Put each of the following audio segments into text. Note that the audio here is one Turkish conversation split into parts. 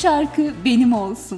şarkı benim olsun.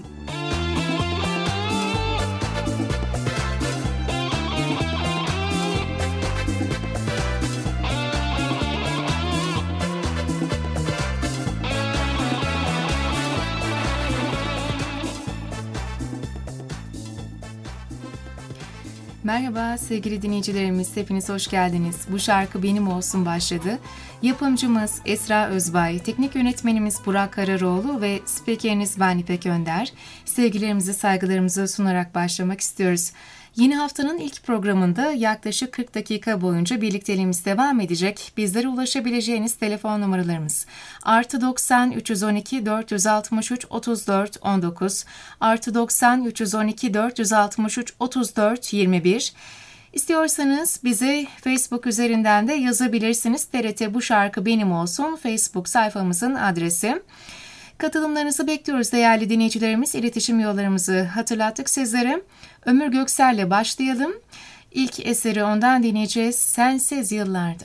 Merhaba sevgili dinleyicilerimiz, hepiniz hoş geldiniz. Bu şarkı benim olsun başladı. Yapımcımız Esra Özbay, teknik yönetmenimiz Burak Kararoğlu ve spikeriniz ben İpek Önder. Sevgilerimizi, saygılarımızı sunarak başlamak istiyoruz. Yeni haftanın ilk programında yaklaşık 40 dakika boyunca birlikteliğimiz devam edecek. Bizlere ulaşabileceğiniz telefon numaralarımız +90 312 463 34 19 +90 312 463 34 21. İstiyorsanız bize Facebook üzerinden de yazabilirsiniz. TRT Bu Şarkı Benim Olsun Facebook sayfamızın adresi. Katılımlarınızı bekliyoruz değerli dinleyicilerimiz. İletişim yollarımızı hatırlattık sizlere. Ömür Göksel'le başlayalım. İlk eseri ondan dinleyeceğiz. Sensiz Yıllarda.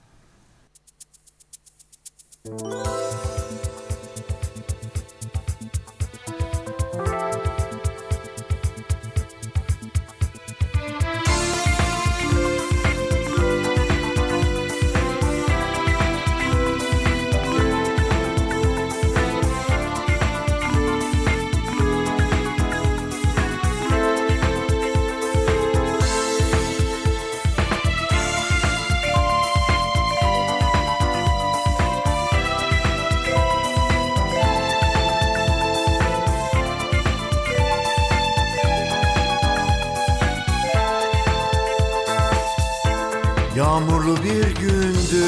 Yağmurlu bir gündü,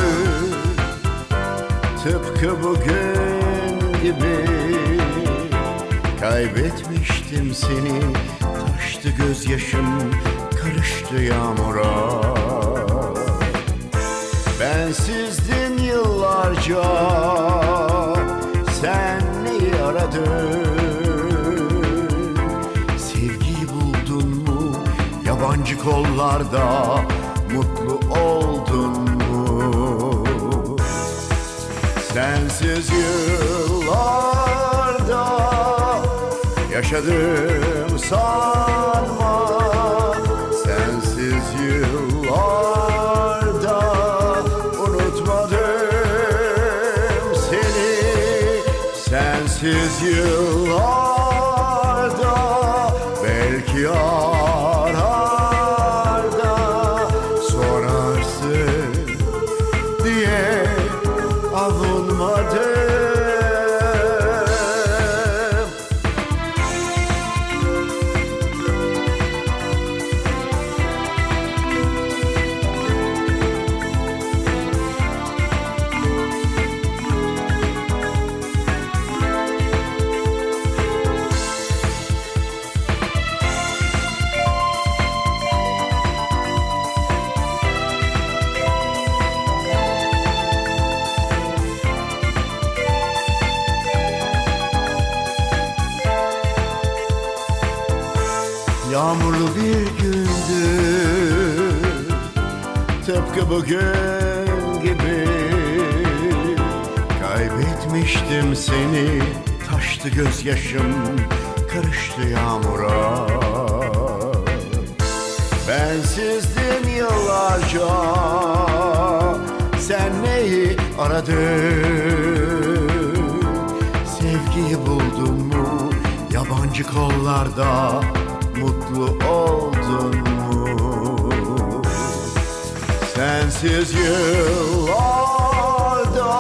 tıpkı bugün gibi. Kaybetmiştim seni, taştı gözyaşım, karıştı yağmura. Bensizdin yıllarca, sen neyi aradın? Sevgiyi buldun mu yabancı kollarda? Mutlu oldun mu? Sensiz yıllarda yaşadım sanma. Sensiz yıllarda unutmadım seni. Sensiz yıllarda belki yağmurlu bir gündü, tıpkı bugün gibi. Kaybetmiştim seni, taştı gözyaşım, karıştı yağmura. Bensizdin yıllarca, sen neyi aradın? Sevgiyi buldun mu yabancı kollarda? Mutlu oldun mu? Sensiz yıllarda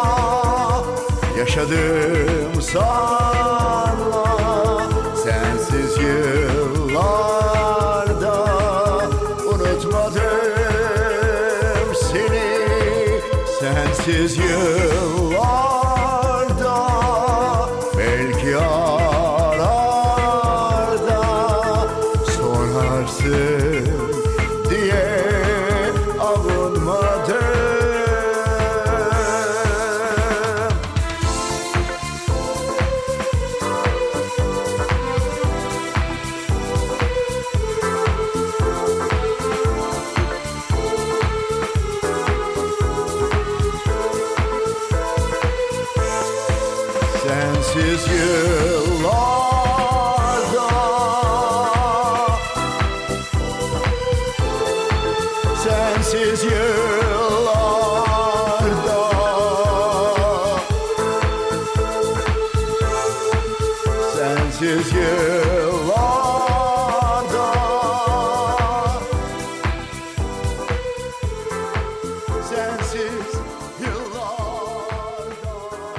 yaşadım sanma. Sensiz yıllarda unutmadım seni. Sensiz yıllarda belki diye avunmadım. sensiz yıllarda, sensiz yıllarda.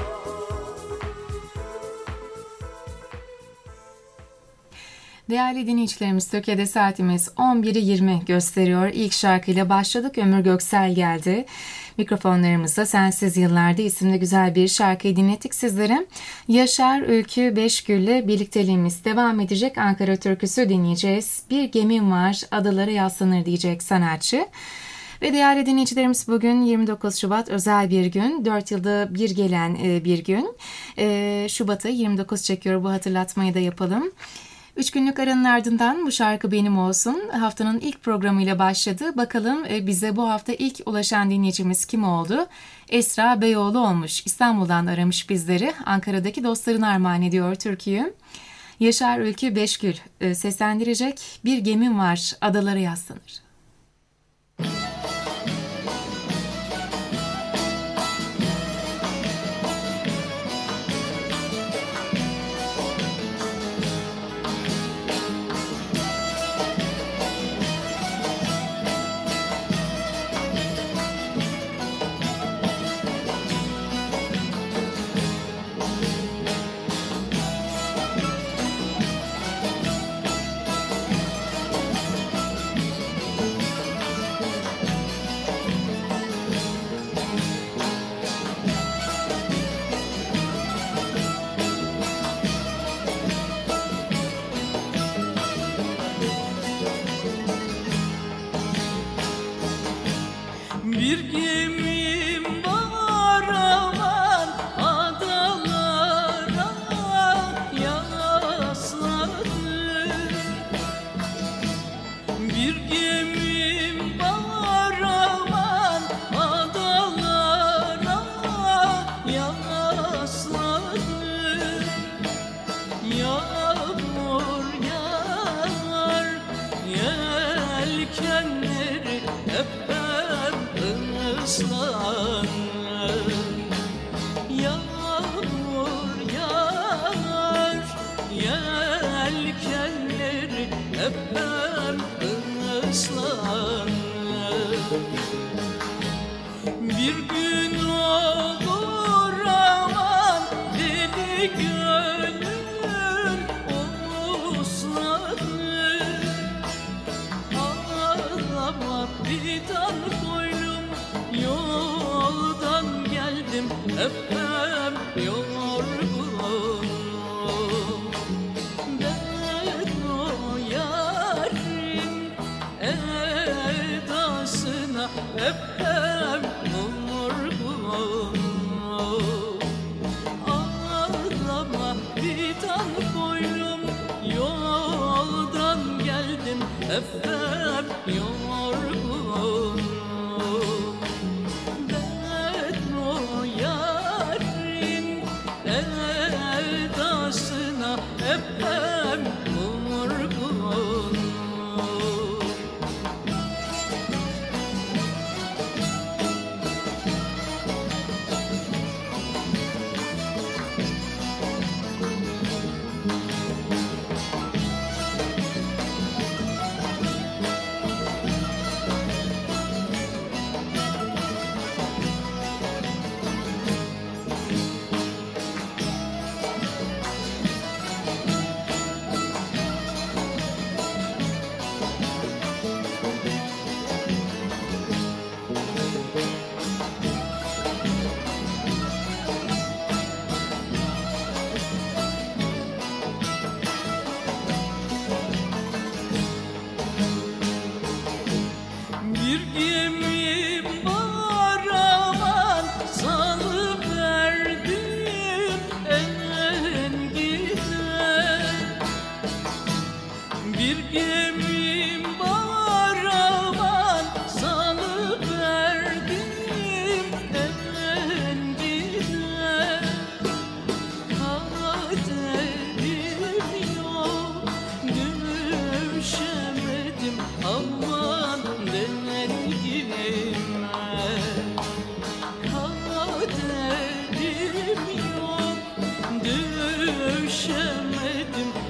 Değerli dinleyicilerimiz, Türkiye'de saatimiz 11'i 20 gösteriyor. İlk şarkıyla başladık. Ömür Göksel geldi. Mikrofonlarımızda Sensiz Yıllarda isimli güzel bir şarkıyı dinlettik sizlere. Yaşar Ülkü Beşgül'le birlikteliğimiz devam edecek. Ankara türküsü dinleyeceğiz. Bir gemim var, adalara yaslanır diyecek sanatçı. Ve değerli dinleyicilerimiz, bugün 29 Şubat özel bir gün. 4 yılda bir gelen bir gün. Şubat'ı 29 çekiyor, bu hatırlatmayı da yapalım. 3 günlük aranın ardından Bu Şarkı Benim Olsun haftanın ilk programıyla başladı. Bakalım bize bu hafta ilk ulaşan dinleyicimiz kim oldu? Esra Beyoğlu olmuş. İstanbul'dan aramış bizleri. Ankara'daki dostlarına armağan ediyor türküyü. Yaşar Ülkü Beşgül seslendirecek. Bir gemim var, adalara yaslanır. Bir gemim var aman adalara yasladım. Bir gemim var aman adalara yasladım. Yağmur yağar, yelkenleri hep ıslanır. Yağmur yağar, yelkenleri hep ıslanır. Bir gün olur aman deli gönlüm uslanır. Ağlama fidan koynum, yoldan geldim efem yorgunum. Ben o yarın edasına efem yorgunum. Ağlama fidan koynum, yoldan geldim efem yorgunum. Ben o yarın edasına efem yorgunum. Bir gemim var aman salıverdim engine. Bir gemim var aman salıverdim engine. Kaderim yok, düşemedim aman dengime. Kaderim yok, düşemedim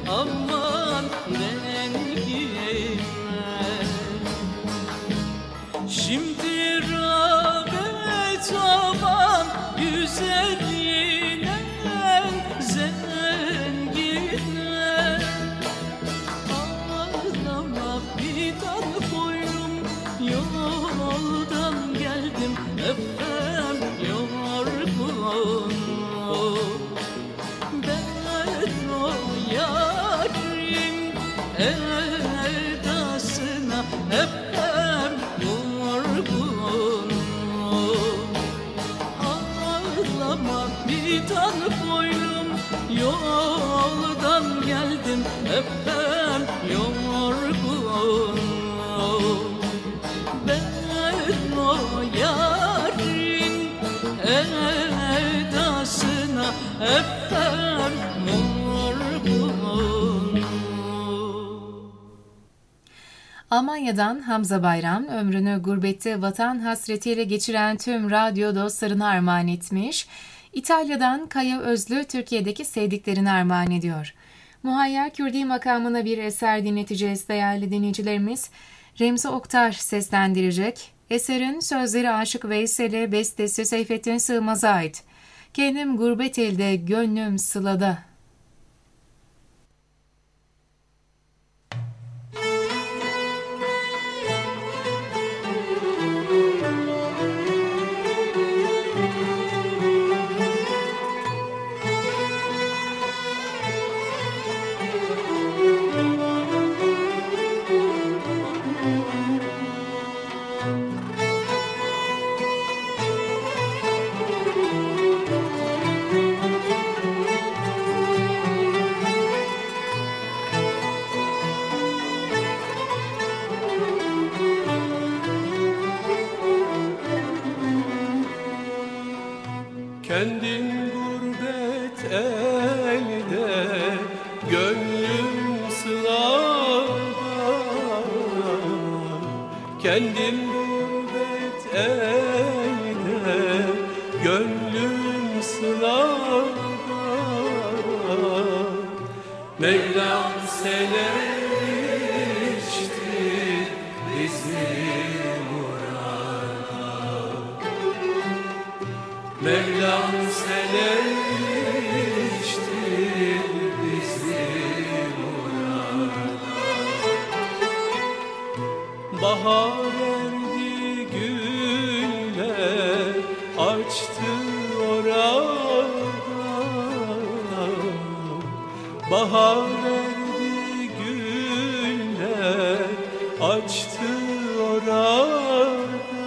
edasına hep ben yorgunum. Ağlama fidan boylum, yoldan geldim hep ben yorgunum. Ben o yarın edasına hep ben yorgunum. Almanya'dan Hamza Bayram ömrünü gurbette vatan hasretiyle geçiren tüm radyo dostlarına armağan etmiş. İtalya'dan Kaya Özlü Türkiye'deki sevdiklerini armağan ediyor. Muhayyer Kürdi makamına bir eser dinleteceğiz değerli dinleyicilerimiz. Remzi Oktar seslendirecek. Eserin sözleri Aşık Veysel'e, bestesi Seyfettin Sığmaz'a ait. Kendim gurbet elde, gönlüm sılada. Kendin gurbet elde, gönlüm sılada. Kendin gurbet elde, gönlüm sılada. Mevlam severmiştir bizi burada. Mevlam severmiştir bizi burada. Bahar verdi güller, açtı orada. Bahar verdi güller, açtı orada.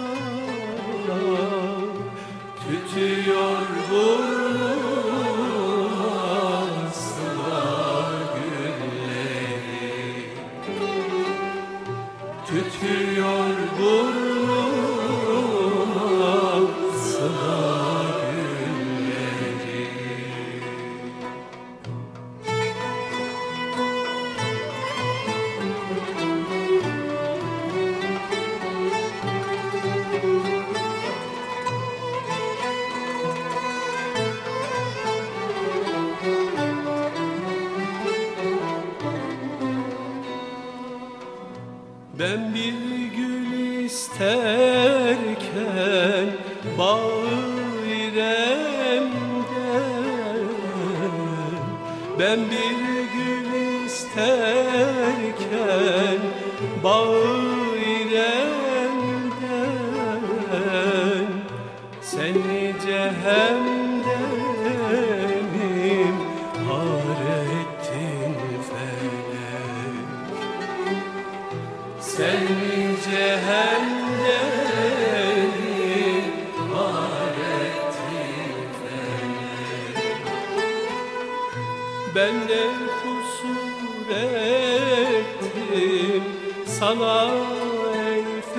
Tütüyor burnuma sıla gülleri. Tütüyor burnuma sıla gülleri. Ben bir gül isterken bağı İrem'den, ben bir gül isterken bağı İrem'den, sen nice hemdenim har ettin felek. Sen nice hemdenim var ettin felek. Ben de kusur ettim sana ey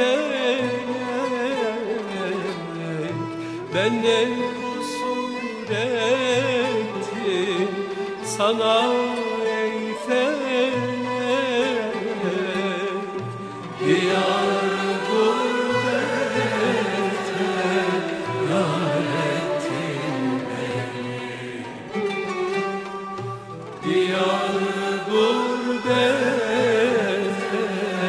felek. Ben de kusur ettim sana ey felek. Diyar gurbete yar ettin beni. Diyar gurbete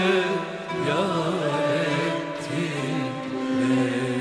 yar ettin beni.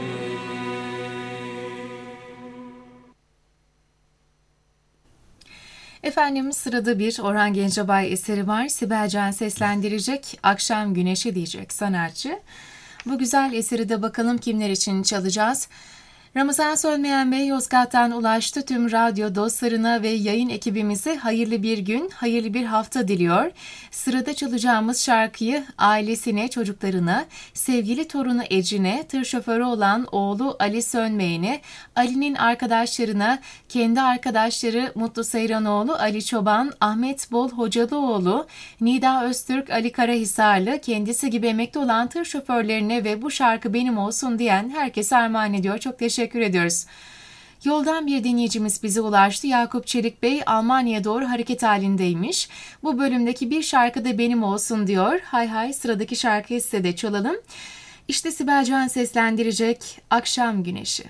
Efendim sırada bir Orhan Gencebay eseri var. Sibel Can seslendirecek, Akşam Güneşi diyecek sanatçı. Bu güzel eseri de bakalım kimler için çalacağız. Ramazan Sönmeyen Bey Yozgat'tan ulaştı. Tüm radyo dostlarına ve yayın ekibimize hayırlı bir gün, hayırlı bir hafta diliyor. Sırada çalacağımız şarkıyı ailesine, çocuklarına, sevgili torunu Ecin'e, tır şoförü olan oğlu Ali Sönmeyen'e, Ali'nin arkadaşlarına, kendi arkadaşları Mutlu Seyranoğlu, Ali Çoban, Ahmet Bol Hocalıoğlu, Nida Öztürk, Ali Karahisarlı, kendisi gibi emekli olan tır şoförlerine ve bu şarkı benim olsun diyen herkese armağan ediyor. Çok teşekkür ediyoruz. Yoldan bir dinleyicimiz bize ulaştı. Yakup Çelik Bey Almanya'ya doğru hareket halindeymiş. Bu bölümdeki bir şarkı da benim olsun diyor. Hay hay, sıradaki şarkıyı size de çalalım. İşte Sibel Can seslendirecek Akşam Güneşi.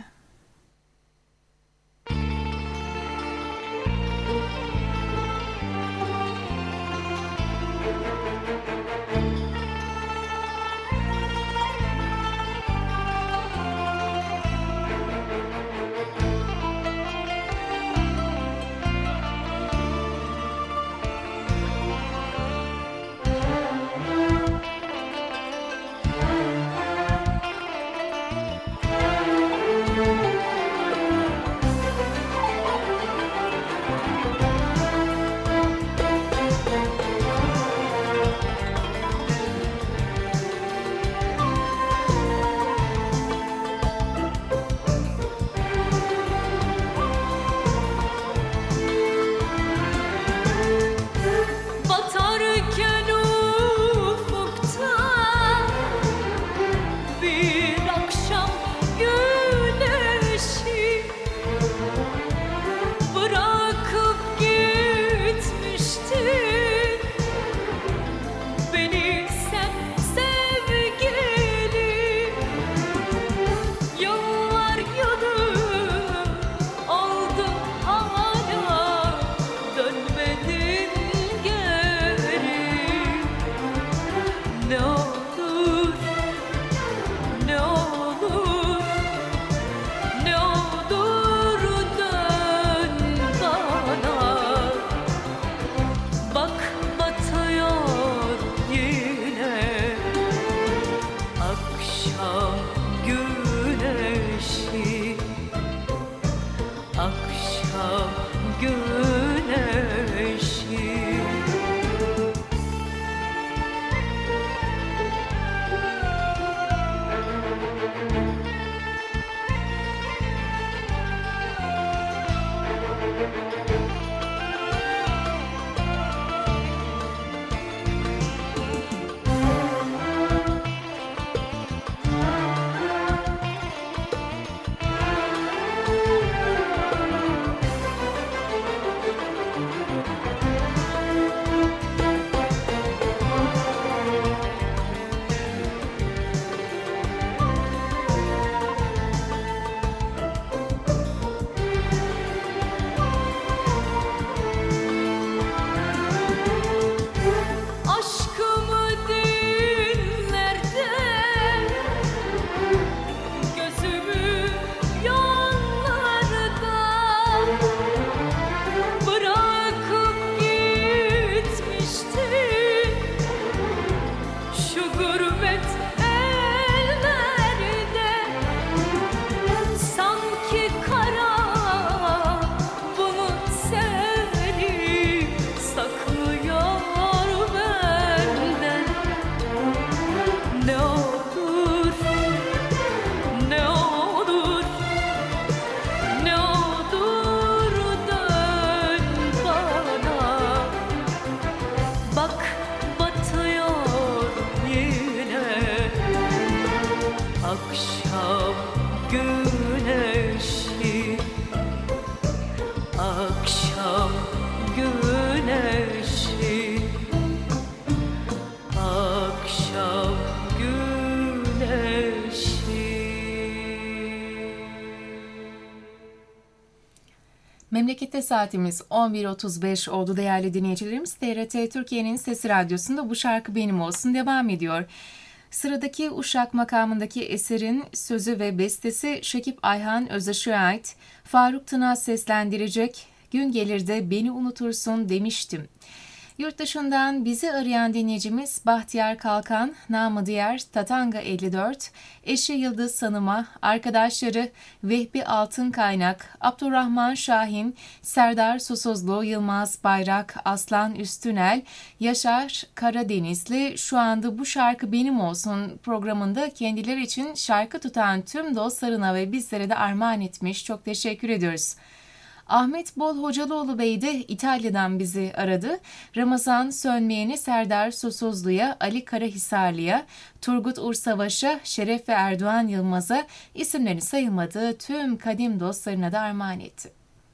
Batarken ufukta bir akşam güneşi bırakıp gitmiştin beni sen sevgili. Yıllar yılı oldu hala dönmedin geri. Ne olur, ne olur, ne olur dön bana. Bak batıyor yine akşam güneşi, akşam güneşi. Aşkımı dinlerde gözümü yollarda bırakıp gitmiştin şu gurbet ellerde. Sanki kara bulut seni saklıyor benden. Ne olur, ne olur, ne olur dön bana. Bak batıyor yine akşam güneşi, akşam güneşi, akşam güneşi. Memlekette saatimiz 11.35 oldu değerli dinleyicilerimiz. TRT Türkiye'nin Sesi Radyosu'nda bu şarkı benim olsun devam ediyor. Sıradaki Uşak makamındaki eserin sözü ve bestesi Şekip Ayhan Özdeş'e ait. Faruk Tınaz seslendirecek Gün gelir de beni unutursun demiştim. Yurt dışından bizi arayan dinleyicimiz Bahtiyar Kalkan, namı diğer Tatanga 54, eşi Yıldız Sanım'a, arkadaşları Vehbi Altınkaynak, Abdurrahman Şahin, Serdar Susuzlu, Yılmaz Bayrak, Aslan Üstünel, Yaşar Karadenizli şu anda Bu Şarkı Benim Olsun programında kendileri için şarkı tutan tüm dostlarına ve bizlere de armağan etmiş. Çok teşekkür ediyoruz. Ahmet Bol Hocalıoğlu Bey de İtalya'dan bizi aradı. Ramazan Sönmeyen'i Serdar Susuzlu'ya, Ali Karahisarlı'ya, Turgut Ursavaş'a, Şeref ve Erdoğan Yılmaz'a isimlerini sayılmadığı tüm kadim dostlarına da armağan etti.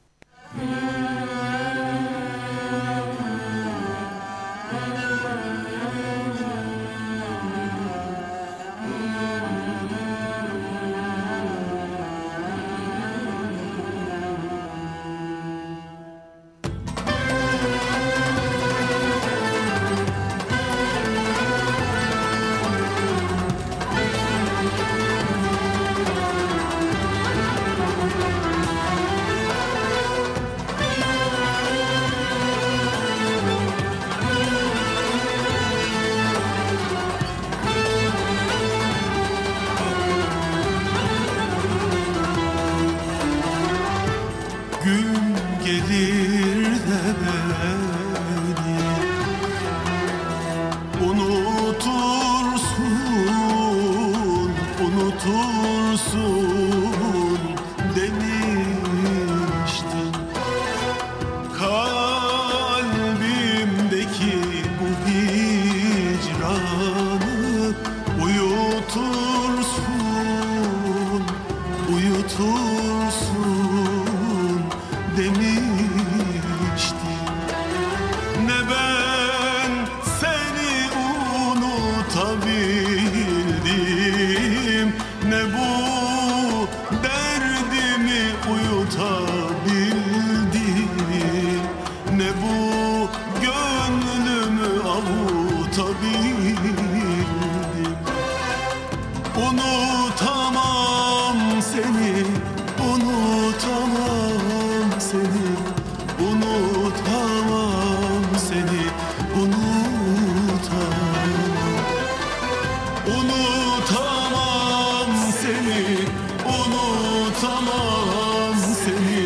Gün gelir de beni unutursun, unutursun demiştin. Kalbimdeki bu hicranı uyutursun, uyutursun demiştin. Ne ben seni unutabildim, ne bu derdimi uyutabildim, ne bu gönlümü avutabildim. Unutamam seni, unutamam seni, unutamam seni, unutamam. Unutamam seni, unutamam seni,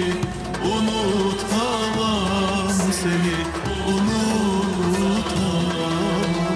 unutamam seni, unutamam.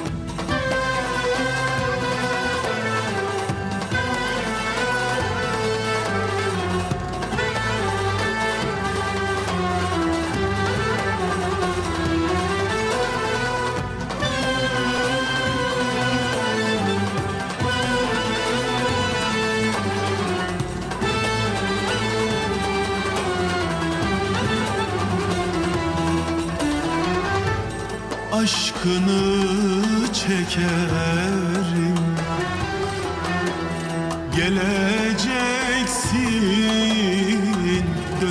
Aşkını çekerim, geleceksin,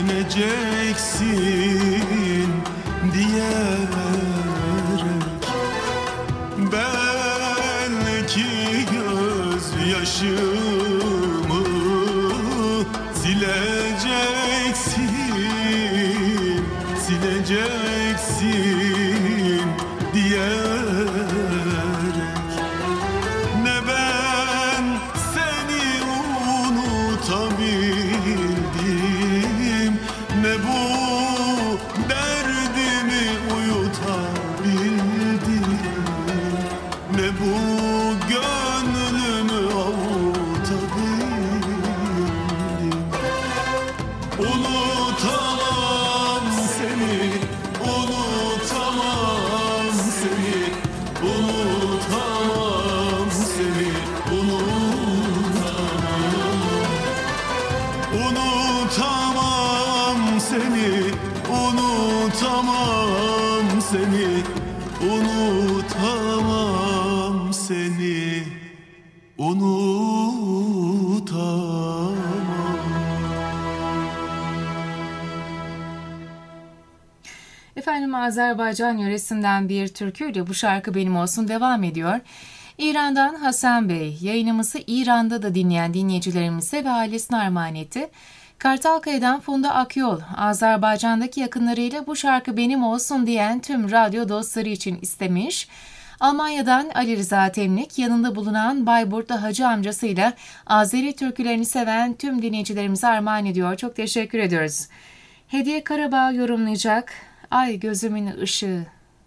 döneceksin diyerek belki gözyaşımı sileceksin, sileceksin diyerek. Ne ben seni unutabildim, ne bu derdimi uyutabildim, ne bu gönlümü avutabildim. Unutamam seni, unutamam seni, unutamam seni, unutamam. Unutamam seni, unutamam seni, unutamam seni, unutamam. Efendim Azerbaycan yöresinden bir türküyle Bu Şarkı Benim Olsun devam ediyor. İran'dan Hasan Bey yayınımızı İran'da da dinleyen dinleyicilerimize ve ailesine armağan etti. Kartalkaya'dan Funda Akyol, Azerbaycan'daki yakınlarıyla bu şarkı benim olsun diyen tüm radyo dostları için istemiş. Almanya'dan Ali Rıza Temlik, yanında bulunan Bayburt'ta hacı amcasıyla Azeri türkülerini seven tüm dinleyicilerimize armağan ediyor. Çok teşekkür ediyoruz. Hediye Karabağ yorumlayacak Ay Gözümün Işığı.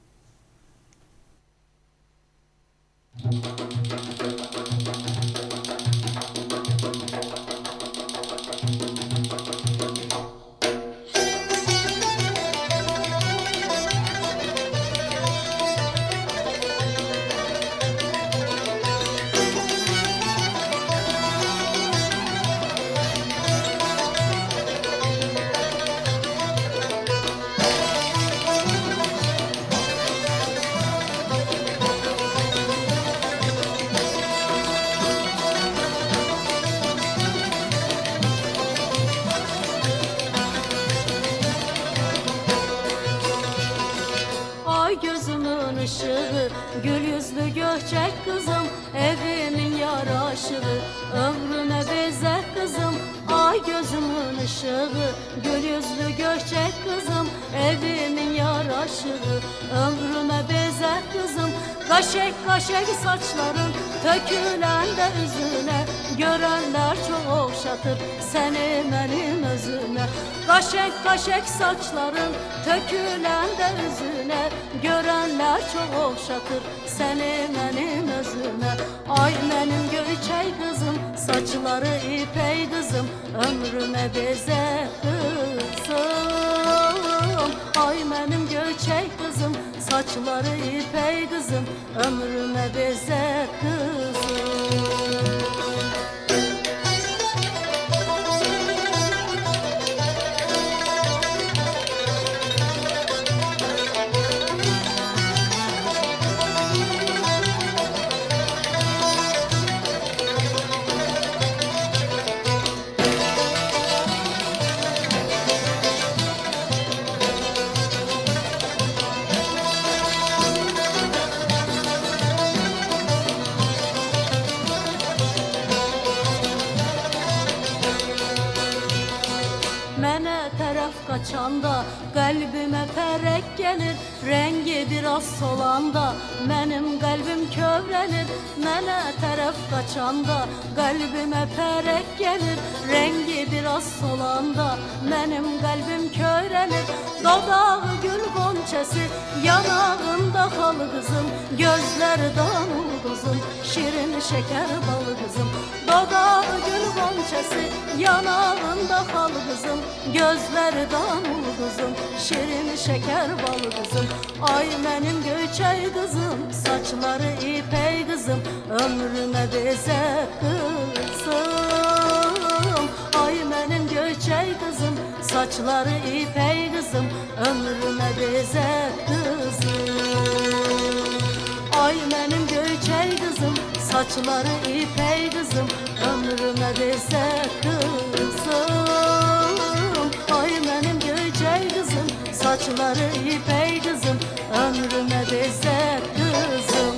Işığı, gül yüzlü göçek kızım, evimin yaraşığı, ömrüme bezek kızım. Ay gözümün ışığı, gül yüzlü göçek kızım, evimin yaraşığı, ömrüme bezek kızım. Kaşek kaşek saçların tökülen de üzüne, görenler çok okşatır seni benim özüme. Kaşek kaşek saçların tökülen de üzüne, görenler çok okşatır seni benim özüme. Ay benim göçey kızım, saçları ipey kızım, ömrüme bezek kızım. Ay benim göçey kızım, saçları ipey kızım, ömrüme bezek kızım. Kaçanda kalbime ferek gelir, rengi biraz solanda benim kalbim kövrəlir. Mənə tərəf kaçanda kalbime ferek gelir, rengi biraz solanda benim kalbim kövrəlir. Dodağı gül gonçası, yanağında halı kızım, gözleri damul kızım, şirin şeker balı kızım. Dodağı gül gonçası, yanağında halı kızım, gözleri damul kızım, şirin şeker balı kızım. Ay benim göçey kızım, saçları ipey kızım, ömrüme bezek kızım. Ay benim göçey kızım, saçları ipey kızım, ömrüme bezek kızım. Ay benim göçey kızım, saçları ipey kızım, ömrüme bezek kızım. Ay benim göçey kızım, saçları ipey kızım, ömrüme bezek kızım.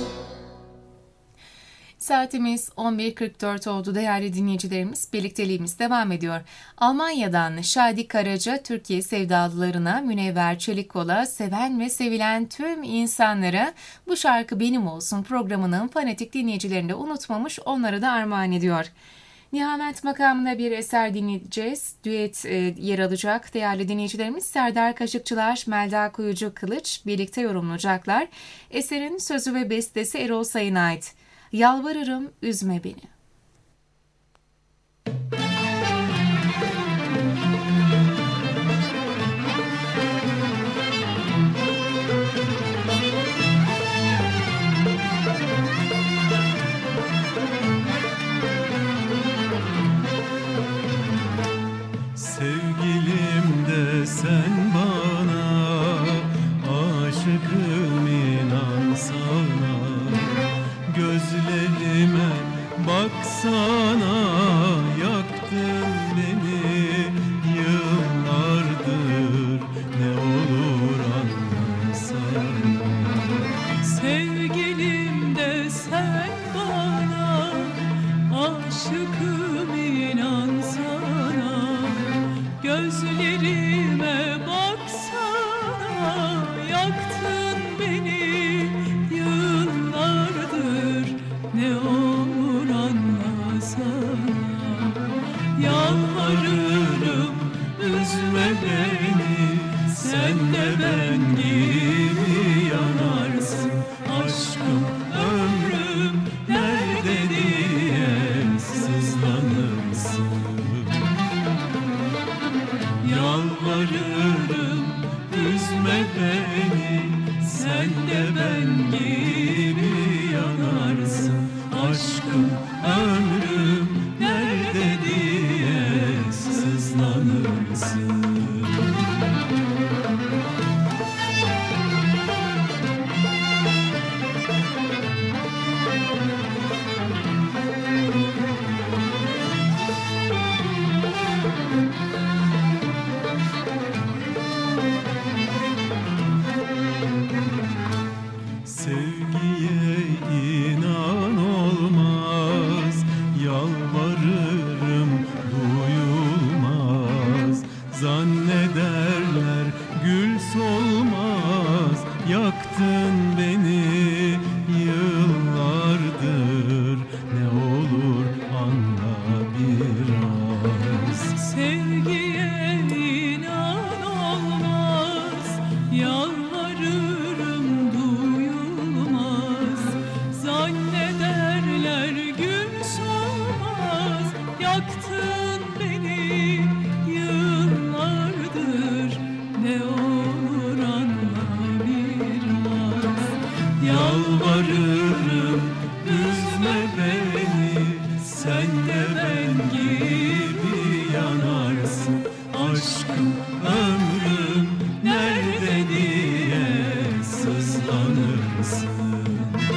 Saatimiz 11.44 oldu değerli dinleyicilerimiz. Birlikteliğimiz devam ediyor. Almanya'dan Şadi Karaca, Türkiye sevdalılarına, Münevver Çelikkol'a, seven ve sevilen tüm insanlara bu şarkı benim olsun programının fanatik dinleyicilerini de unutmamış, onlara da armağan ediyor. Nihamet makamında bir eser dinleyeceğiz. Düet yer alacak değerli dinleyicilerimiz. Serdar Kaşıkçılar, Melda Kuyucu Kılıç birlikte yorumlayacaklar. Eserin sözü ve bestesi Erol Sayın'a ait. Yalvarırım üzme beni. Sevgilim de sen bana, aşıkım inan sana. Gözlerime baksana, yaktın beni yıllardır, ne olur anlasana. Sevgilim de sen bana, aşıkım inan sana. sen de ben gibi yanarsın. Aşkım ömrüm nerede diye sızlanırsın. Sevgiye inan olmaz, yalvarırım duyulmaz. Zannederler gül solmaz, yaktın beni yıllardır. Ne olur anla biraz. Sevgiye inan olmaz, yalvarırım duyulmaz. Zannederler gün solmaz, yaktın beni yıllardır. Ne olur anla biraz. Yalvarırım üzme beni, sen de ben gibi yanarsın. Aşkım ömrüm nerede diye sızlanırsın.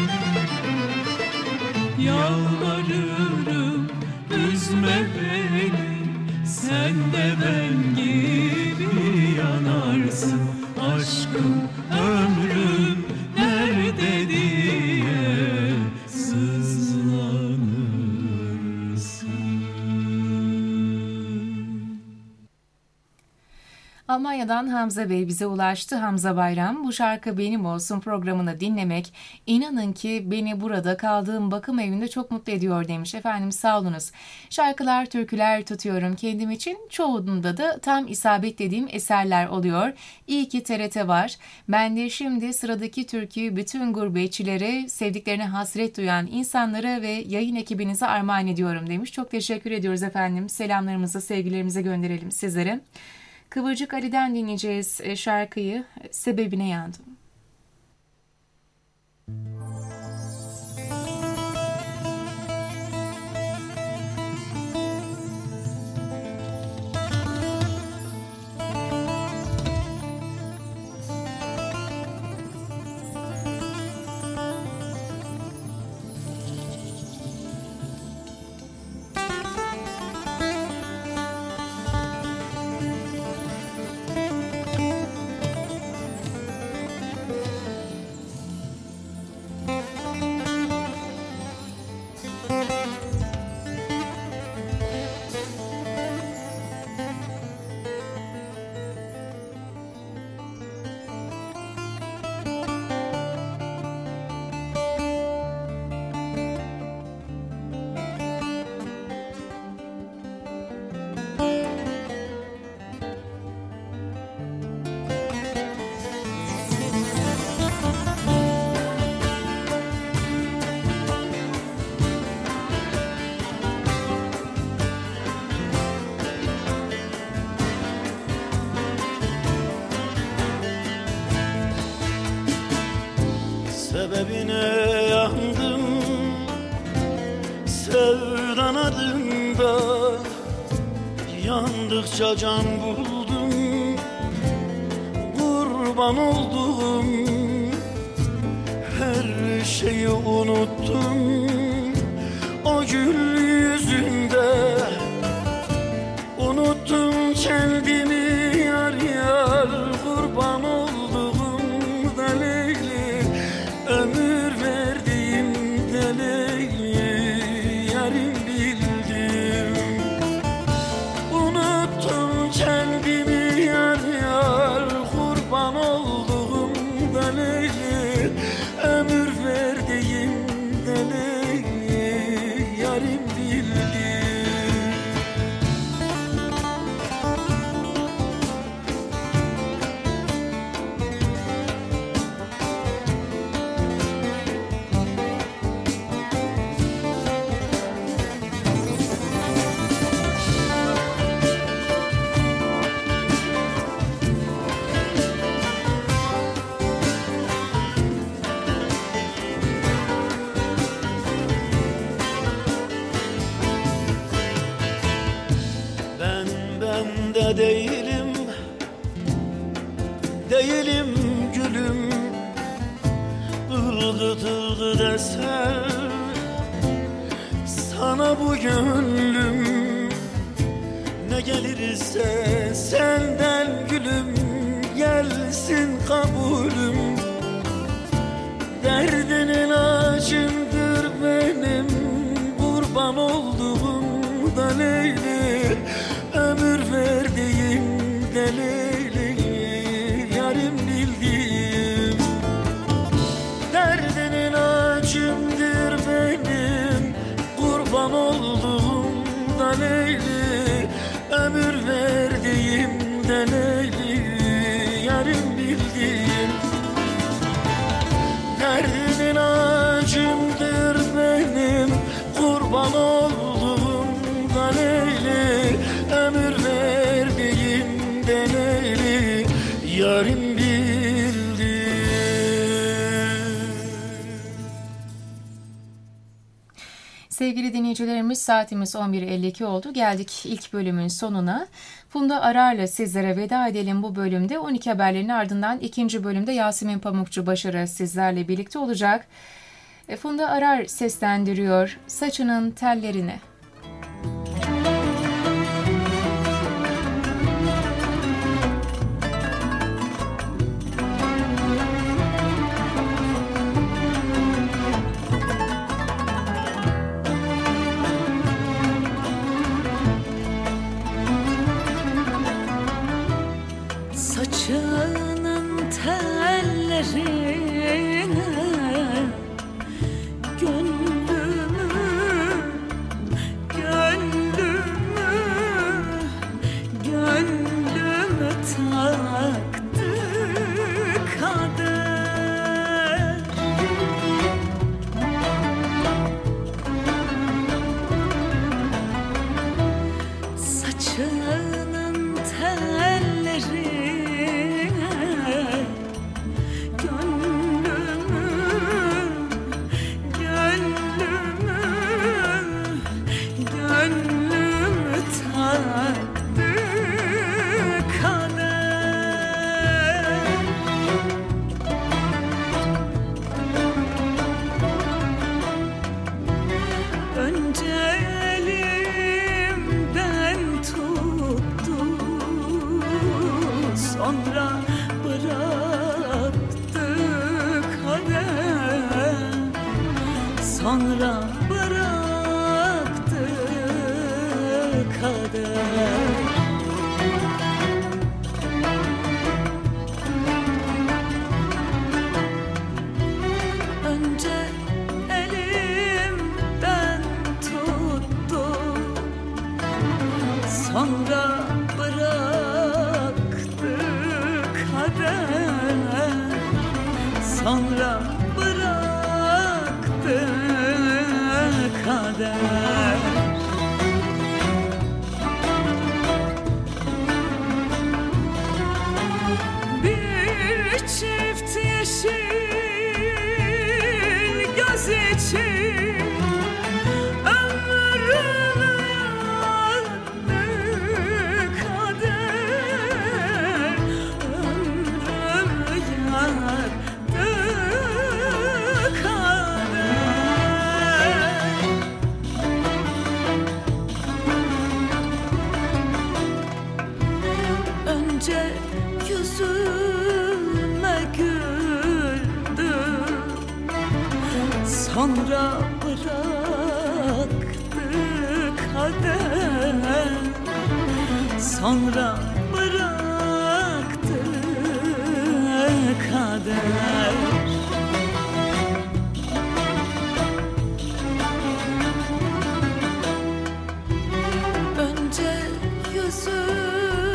Yalvarırım üzme beni, Sen de ben gibi yanarsın. Aşkım ömrüm nerede diye sızlanırsın. Almanya'dan Hamza Bey bize ulaştı. Hamza Bayram, bu şarkı benim olsun programını dinlemek, inanın ki beni burada kaldığım bakım evinde çok mutlu ediyor demiş. Efendim sağ olunuz. Şarkılar, türküler tutuyorum kendim için. Çoğunda da tam isabet dediğim eserler oluyor. İyi ki TRT var. Ben de şimdi sıradaki türküyü bütün gurbetçilere, sevdiklerine hasret duyan insanlara ve yayın ekibinize armağan ediyorum demiş. Çok teşekkür ediyoruz efendim. Selamlarımızı, sevgilerimizi gönderelim sizlere. Kıvırcık Ali'den dinleyeceğiz şarkıyı Sebebine Yandım. Sebebine yandım, sevdan adında. Yandıkça can buldum, kurban oldum. Her şeyi unuttum o gül yüzünde. Unuttum kendimi yar yar, kurban olduğum da Leyli. Ömür verdiğim de Leyli, yarim bildim. Unuttum kendimi yar yar, kurban olduğum da değilim, değilim gülüm. Ilgıt ılgıt eser sana bu gönlüm. Ne gelirse senden gülüm, gelsin kabulüm. Derdinin acımdır benim, kurban olduğum da Leyli. Ömür verdiğim de Leyli, yarim bildiğim. Derdinin acımdır benim, kurban olduğum da Leyli. Ömür verdiğim de Leyli, yarim bildiğim. Derdinin acımdır benim, kurban olduğum da Leyli. Ömür verdiğim de Leyli, yarim bildiğim. Sevgili dinleyicilerimiz, saatimiz 11.52 oldu. Geldik ilk bölümün sonuna. Funda Arar'la sizlere veda edelim bu bölümde. 12 haberlerin ardından ikinci bölümde Yasemin Pamukçu Başarı sizlerle birlikte olacak. Funda Arar seslendiriyor Saçının Tellerini. Saçının tellerine gönlümü, gönlümü, gönlümü taktı kader. Saçının telleri sonra bıraktı kader. Önce elimden tuttu, sonra bıraktı kader, sonra bıraktı kader. Bir çift yeşil göz için ömrümü yandı kader, ömrümü yandı kader. Önce yüzüme güldü, sonra bıraktı kader, sonra bıraktı kader. Önce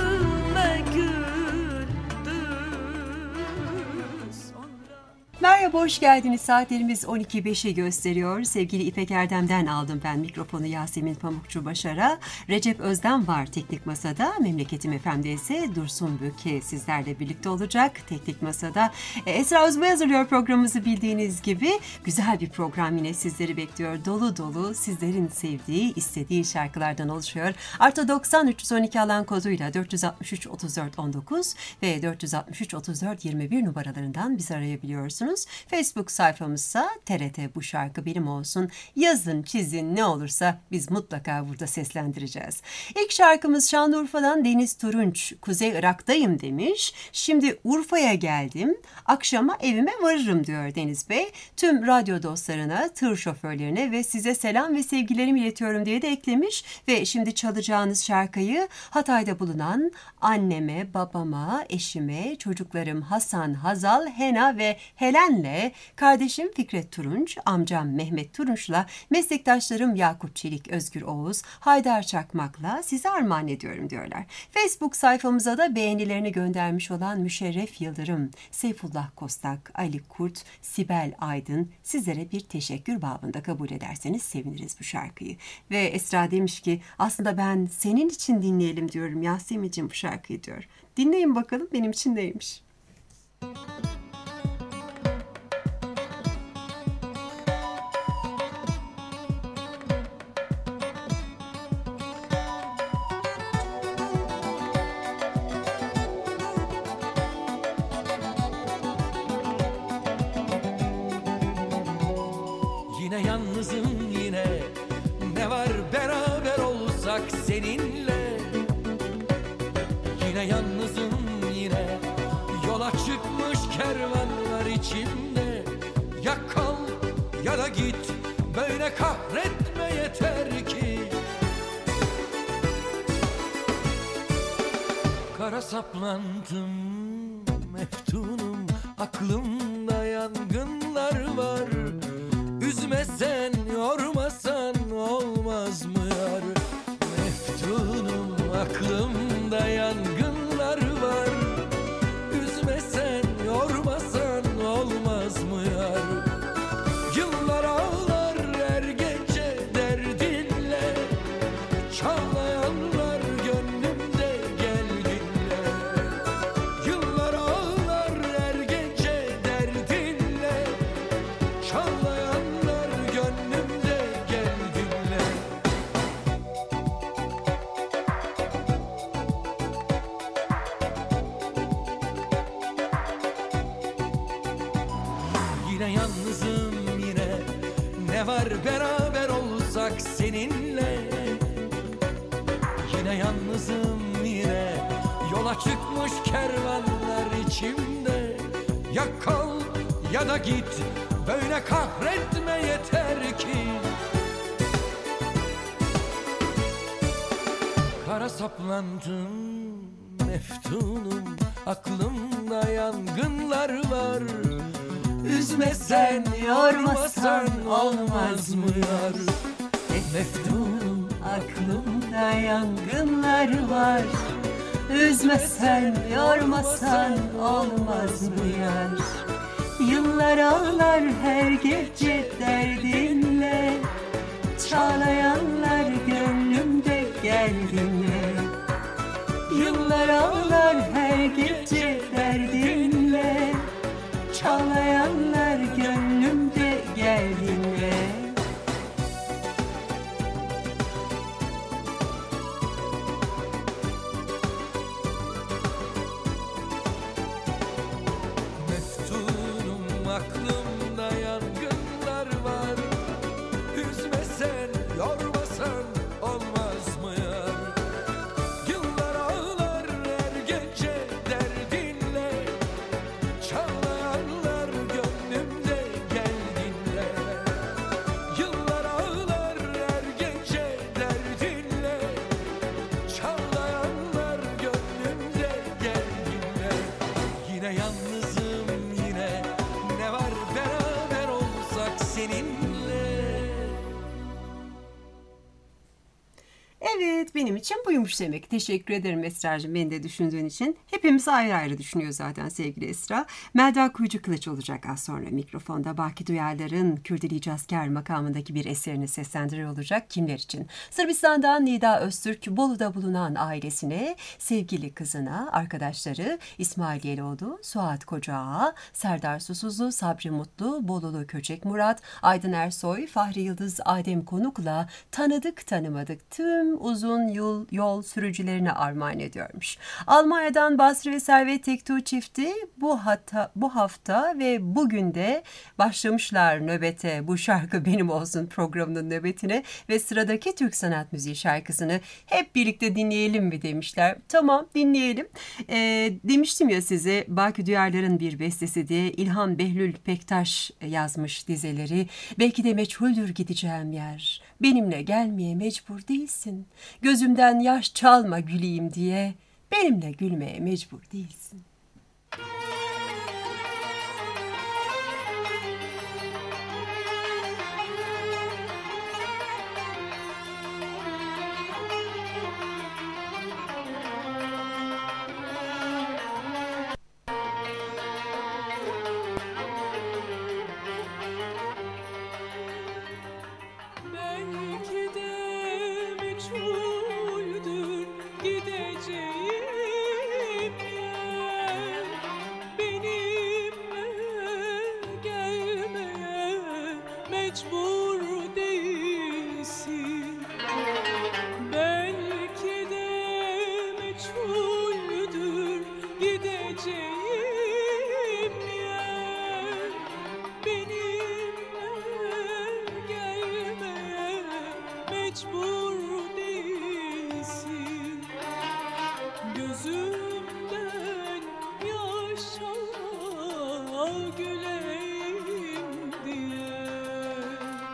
yüzüme güldü, sonra... Merhaba, hoş geldiniz. Saatlerimiz 12.05'i gösteriyor. Sevgili İpek Erdem'den aldım ben mikrofonu Yasemin Pamukçu Başar'a. Recep Özden var Teknik Masa'da. Memleketim FM'de ise Dursun Böke sizlerle birlikte olacak Teknik Masa'da. Esra Özbay hazırlıyor programımızı bildiğiniz gibi. Güzel bir program yine sizleri bekliyor. Dolu dolu sizlerin sevdiği, istediği şarkılardan oluşuyor. Artı 90 312 alan koduyla 463 34 19 ve 463 34 21 numaralarından bizi arayabiliyorsunuz. Facebook sayfamızsa TRT Bu Şarkı Benim Olsun. Yazın, çizin, ne olursa biz mutlaka burada seslendireceğiz. İlk şarkımız Şanlıurfa'dan Deniz Turunç. Kuzey Irak'tayım demiş. Şimdi Urfa'ya geldim. Akşama evime varırım diyor Deniz Bey. Tüm radyo dostlarına, tır şoförlerine ve size selam ve sevgilerimi iletiyorum diye de eklemiş. Ve şimdi çalacağınız şarkıyı Hatay'da bulunan anneme, babama, eşime, çocuklarım Hasan, Hazal, Hena ve Helen'le, kardeşim Fikret Turunç, amcam Mehmet Turunç'la, meslektaşlarım Yakup Çelik, Özgür Oğuz, Haydar Çakmak'la size armağan ediyorum diyorlar. Facebook sayfamıza da beğenilerini göndermiş olan Müşerref Yıldırım, Seyfullah Kostak, Ali Kurt, Sibel Aydın sizlere bir teşekkür babında kabul ederseniz seviniriz bu şarkıyı. Ve Esra demiş ki aslında ben senin için dinleyelim diyorum Yasemin'cim bu şarkıyı diyor. Dinleyin bakalım benim için neymiş. Yine yalnızım yine, ne var beraber olsak seninle. Yine yalnızım yine, yola çıkmış kervanlar içimde. Ya kal ya da git, böyle kahretme yeter ki. Kara saplandım, meftunum, aklımda yangınlar var. Üzmesen, yormasan olmaz mı yar? Meftunum, aklımda yangınlar var. Üzmesen, yormasan olmaz mı yar? Yıllar ağlar her gece derdinle, çağlayanlar gönlümde gel dinle. Yıllar ağlar her gece derdinle, çağlayanlar gönlümde gel dinle. Yine yalnızım yine, ne var beraber olsak seninle. Yine yalnızım yine, yola çıkmış kervanlar içimde. Ya kal ya da git, böyle kahretme yeter ki. Kara saplandım, meftunum, aklımda yangınlar var. Üzmesen, yormasan olmaz mı yar? Meftunum, aklımda yangınlar var. Üzmesen, yormasan olmaz mı yar? Yıllar ağlar her gece derdinle, çağlayanlar gönlümde gel dinle. Yıllar ağlar her gece derdinle, çağlayanlar gönlümde gel dinle. Meftunum, aklımda yangınlar var. Üzmesen, yormasan olmaz mı yar? Yıllar ağlar her gece derdinle, çağlayanlar gönlümde gel dinle. Yıllar ağlar her gece derdinle, çağlayanlar gönlümde gel dinle. Yine yalnızım yine, ne var Evet, benim için buymuş demek. Teşekkür ederim Esra'cığım, beni de düşündüğün için. Hepimiz ayrı ayrı düşünüyor zaten sevgili Esra. Melda Kuyucu Kılıç olacak az sonra mikrofonda. Baki Duyarlar'ın Kürdili Cazker makamındaki bir eserini seslendiriyor olacak. Kimler için? Sırbistan'dan Nida Öztürk, Bolu'da bulunan ailesine, sevgili kızına, arkadaşları İsmail Yeloğlu, Suat Kocaağ'a, Serdar Susuzlu, Sabri Mutlu, Bolulu Köçek Murat, Aydın Ersoy, Fahri Yıldız, Adem Konuk'la tanıdık tanımadık tüm uzun yol sürücülerine armağan ediyormuş. Almanya'dan Basri ve Servet Tektuğ çifti bu hafta ve bugün de başlamışlar nöbete. Bu şarkı benim olsun programının nöbetine ve sıradaki Türk sanat müziği şarkısını hep birlikte dinleyelim mi demişler. Tamam, dinleyelim. Demiştim ya size, Baki Duyarlar'ın bir bestesi diye. İlhan Behlül Pektaş yazmış dizeleri. Belki de meçhuldür gideceğim yer. Benimle gelmeye mecbur değilsin. Gözümden yaş çalma güleyim diye. Benimle gülmeye mecbur değilsin. Belki de meçhuldür gideceğim yer. Benimle gelmeye mecbur değilsin. Belki de meçhuldür gideceğim yer. Benimle gelmeye mecbur değilsin. Gözümden yaş alma güleyim diye.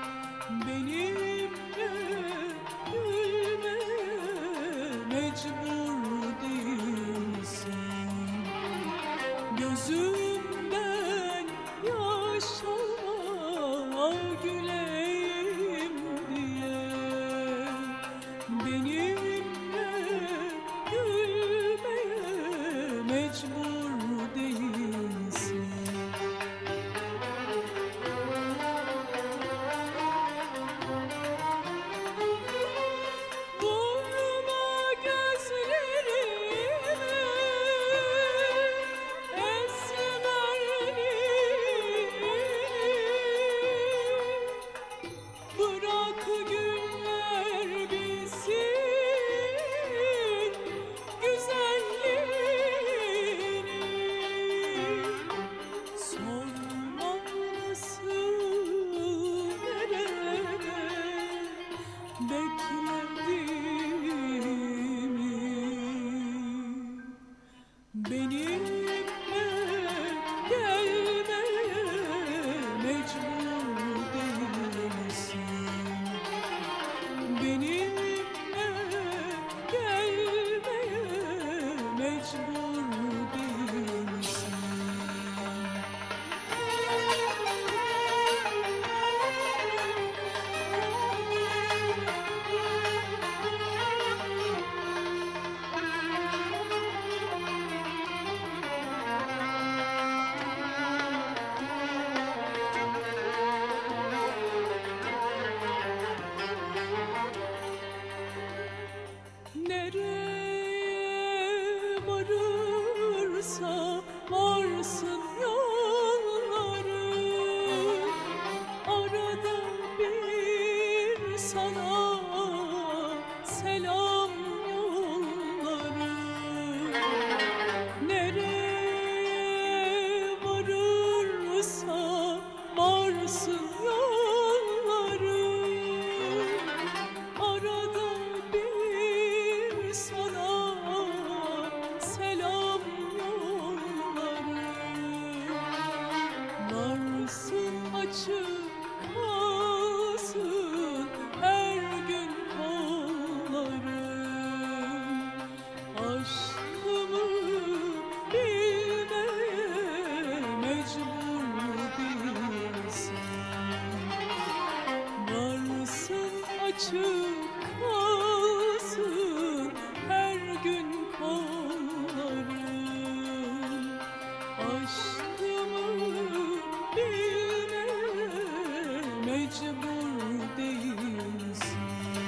mecbur değilsin.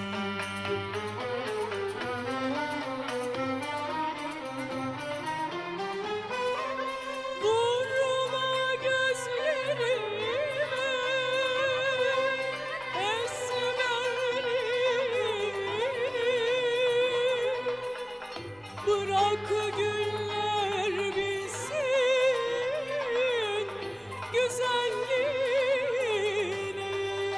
Vurma gözlerime esmerini, bırak güller bilsin güzelliğini.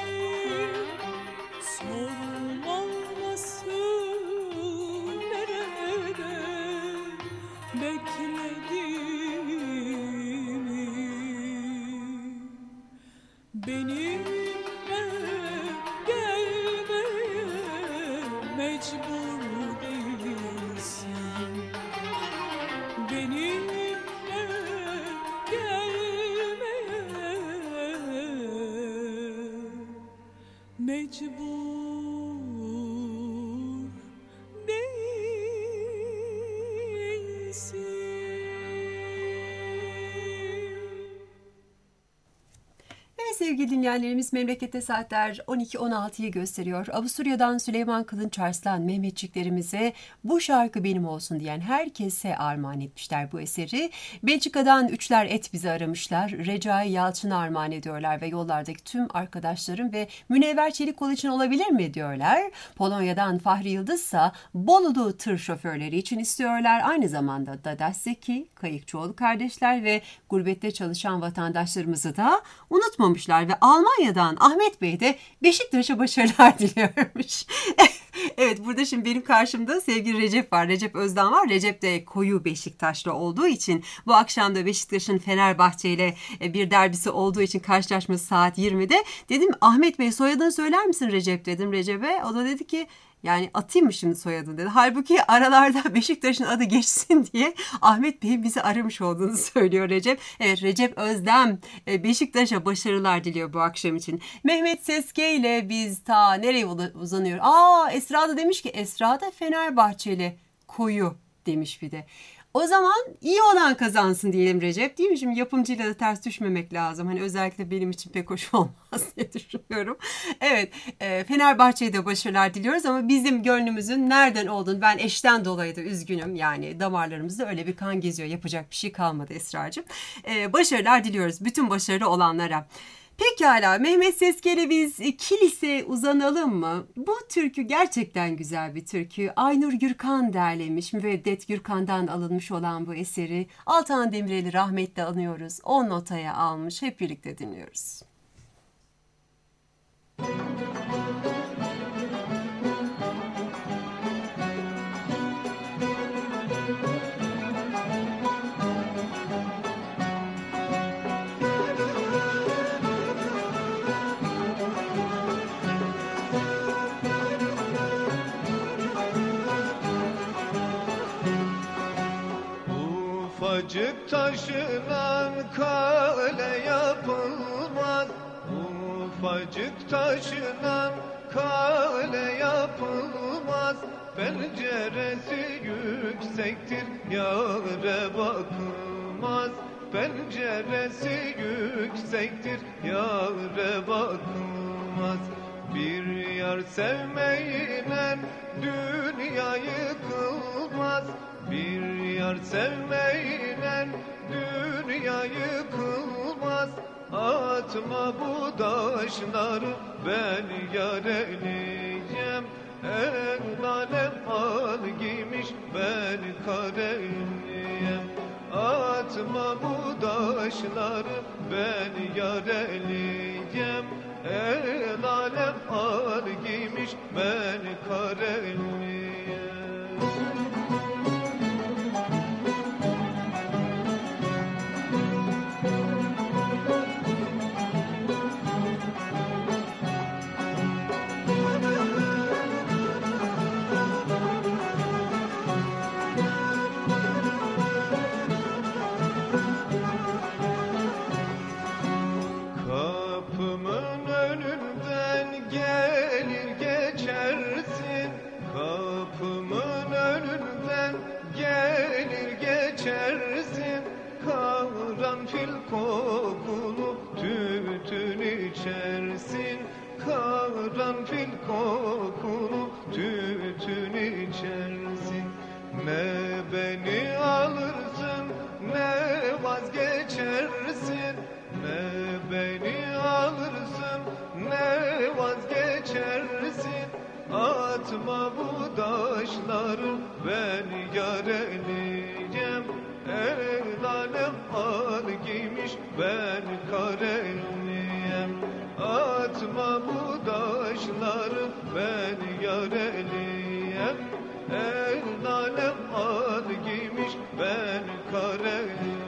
Sormam nasıl, nerede beklediğimi. Benimle gelmeye mecbur değilsin. Benimle gelmeye mecbur değilsin. Evet sevgili dinleyenlerimiz, memlekette saatler 12.16'yı gösteriyor. Avusturya'dan Süleyman Kılınç Arslan Mehmetçiklerimize bu şarkı benim olsun diyen herkese armağan etmişler bu eseri. Belçika'dan Üçler Et bizi aramışlar. Recai Yalçın'a armağan ediyorlar ve yollardaki tüm arkadaşlarım ve Münevver Çelikkol için olabilir mi diyorlar. Polonya'dan Fahri Yıldızsa Bolulu tır şoförleri için istiyorlar. Aynı zamanda Dadaş Zeki, Kayıkçıoğlu kardeşler ve gurbette çalışan vatandaşlarımızı da unutmamışlar ve Almanya'dan Ahmet Bey de Beşiktaş'a başarılar diliyormuş. Evet, burada şimdi benim karşımda sevgili Recep var. Recep Özden var. Recep de koyu Beşiktaşlı olduğu için bu akşam da Beşiktaş'ın Fenerbahçe ile bir derbisi olduğu için karşılaşması saat 20'de. Dedim Ahmet Bey soyadını söyler misin Recep dedim Recep'e. O da dedi ki yani atayım mı şimdi soyadını dedi. Halbuki aralarda Beşiktaş'ın adı geçsin diye Ahmet Bey'in bizi aramış olduğunu söylüyor Recep. Evet, Recep Özdem Beşiktaş'a başarılar diliyor bu akşam için. Mehmet Seske ile biz ta nereye uzanıyor? Esra da demiş ki Esra da Fenerbahçeli koyu demiş bir de. O zaman iyi olan kazansın diyelim Recep, değil mi? Şimdi yapımcıyla da ters düşmemek lazım. Hani özellikle benim için pek hoş olmaz diye düşünüyorum. Evet, Fenerbahçe'ye de başarılar diliyoruz ama bizim gönlümüzün nereden olduğunu ben eşten dolayı da üzgünüm. Yani damarlarımızda öyle bir kan geziyor. Yapacak bir şey kalmadı Esra'cığım. Başarılar diliyoruz bütün başarılı olanlara. Pekala, Mehmet Seske'yle biz kilise uzanalım mı? Bu türkü gerçekten güzel bir türkü. Aynur Gürkan derlemiş, Müveddet Gürkan'dan alınmış olan bu eseri Altan Demirel'i rahmetle anıyoruz. 10 notaya almış, hep birlikte dinliyoruz. Ufacık taşınan kale yapılmaz. Ufacık taşınan kale yapılmaz. Penceresi yüksektir, yâre bakılmaz. Penceresi yüksektir, yâre bakılmaz. Bir yar sevmeyle dünya yıkılmaz. Bir yar sevmeyle dünya yıkılmaz. Atma bu taşları, ben yar eleyeceğim. El alem al giymiş, ben kareliyim. Atma bu taşları, ben yar eleyeceğim. El alem al giymiş, ben kareliyim. Kapımın önünden gelir geçersin. Kapımın önünden gelir geçersin. Karanfil kokulu tütün geçersin, karanfil kokulu tütün içersin. Ne beni alırsın ne vazgeçersin, ne beni alırsın ne vazgeçersin. Atma bu taşları, ben yar eleyeceğim. El alem al giymiş, ben kareliyim. Atma bu taşları, ben yar eleyeceğim. El alem al giymiş, ben kareliyim.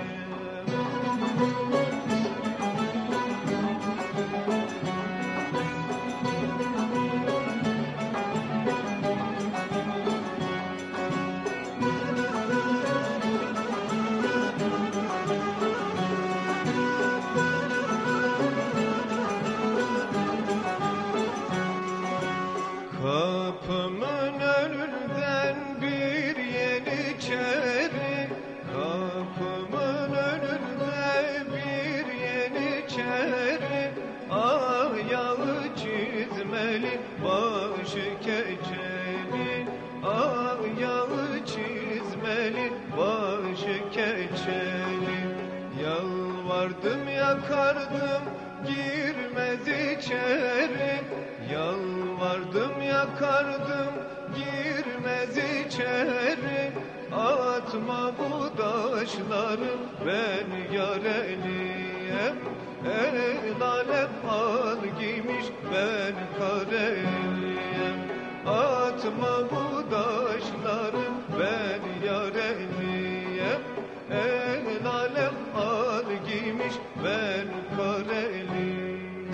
Kapımın önünden bir yeniçeri, kapımın önünde bir yeniçeri. Ayağı çizmeli, başı keçeli, ayağı çizmeli, başı keçeli. Yalvardım yakardım, girmez içeri. Yalvardım yakardım, girmez içeri. Atma bu taşları, ben yar eliyim. El alem al giymiş, ben kareliyim. Atma bu taşları, ben yar eliyim. El alem al giymiş, ben kareliyim.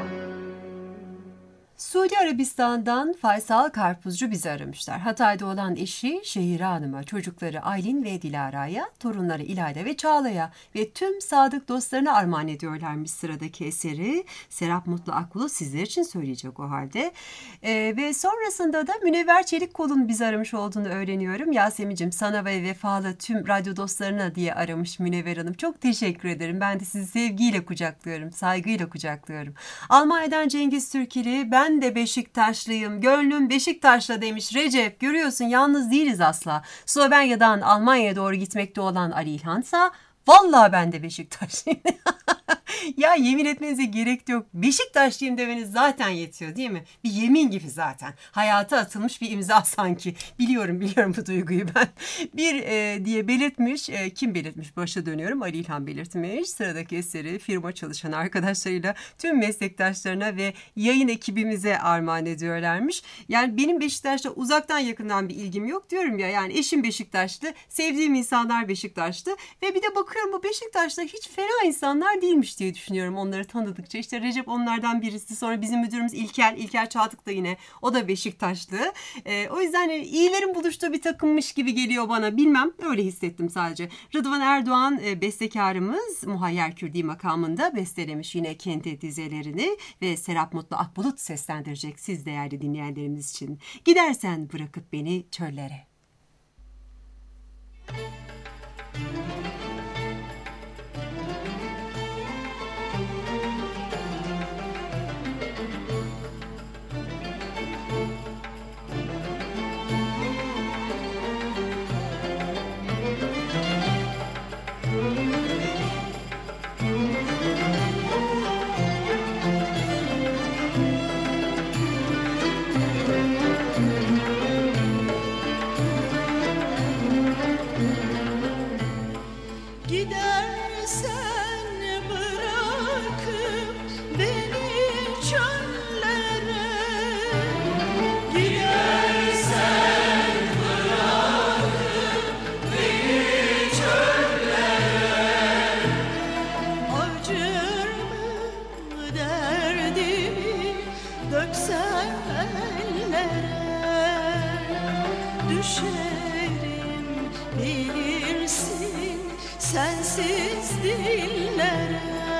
Suudi Arabistan'dan Faysal Karpuzcu bizi aramışlar. Hatay'da olan eşi Şehire Hanım'a, çocukları Aylin ve Dilara'ya, torunları İlayda ve Çağla'ya ve tüm sadık dostlarına armağan ediyorlarmış sıradaki eseri. Serap Mutlu Akbulut sizler için söyleyecek o halde. Ve sonrasında da Münevver Çelikkol'un bizi aramış olduğunu öğreniyorum. Yasemin'cim sana ve vefalı tüm radyo dostlarına diye aramış Münevver Hanım. Çok teşekkür ederim. Ben de sizi sevgiyle kucaklıyorum, saygıyla kucaklıyorum. Almanya'dan Cengiz Türkili, ben de Beşiktaşlıyım, gönlüm Beşiktaş'la demiş Recep. Görüyorsun, yalnız değiliz asla. Slovenya'dan Almanya'ya doğru gitmekte olan Ali İlhansa, vallahi ben de Beşiktaşlıyım. Ya yemin etmenize gerek yok. Beşiktaşlıyım demeniz zaten yetiyor değil mi? Bir yemin gibi zaten. Hayata atılmış bir imza sanki. Biliyorum bu duyguyu ben. Bir diye belirtmiş. Kim belirtmiş? Başa dönüyorum. Ali İlhan belirtmiş. Sıradaki eseri firma çalışan arkadaşlarıyla tüm meslektaşlarına ve yayın ekibimize armağan ediyorlarmış. Yani benim Beşiktaş'ta uzaktan yakından bir ilgim yok diyorum ya. Yani eşim Beşiktaşlı, sevdiğim insanlar Beşiktaşlı ve bir de bakıyorum bu Beşiktaş'ta hiç fena insanlar değilmiş diye düşünüyorum onları tanıdıkça. İşte Recep onlardan birisi. Sonra bizim müdürümüz İlker Çağatık da yine. O da Beşiktaşlı. O yüzden iyilerin buluştuğu bir takımmış gibi geliyor bana. Bilmem, öyle hissettim sadece. Rıdvan Erdoğan bestekarımız Muhayyer Kürdi makamında bestelemiş yine kendi dizelerini ve Serap Mutlu Akbulut seslendirecek siz değerli dinleyenlerimiz için. Gidersen bırakıp beni çöllere. Sensiz dillere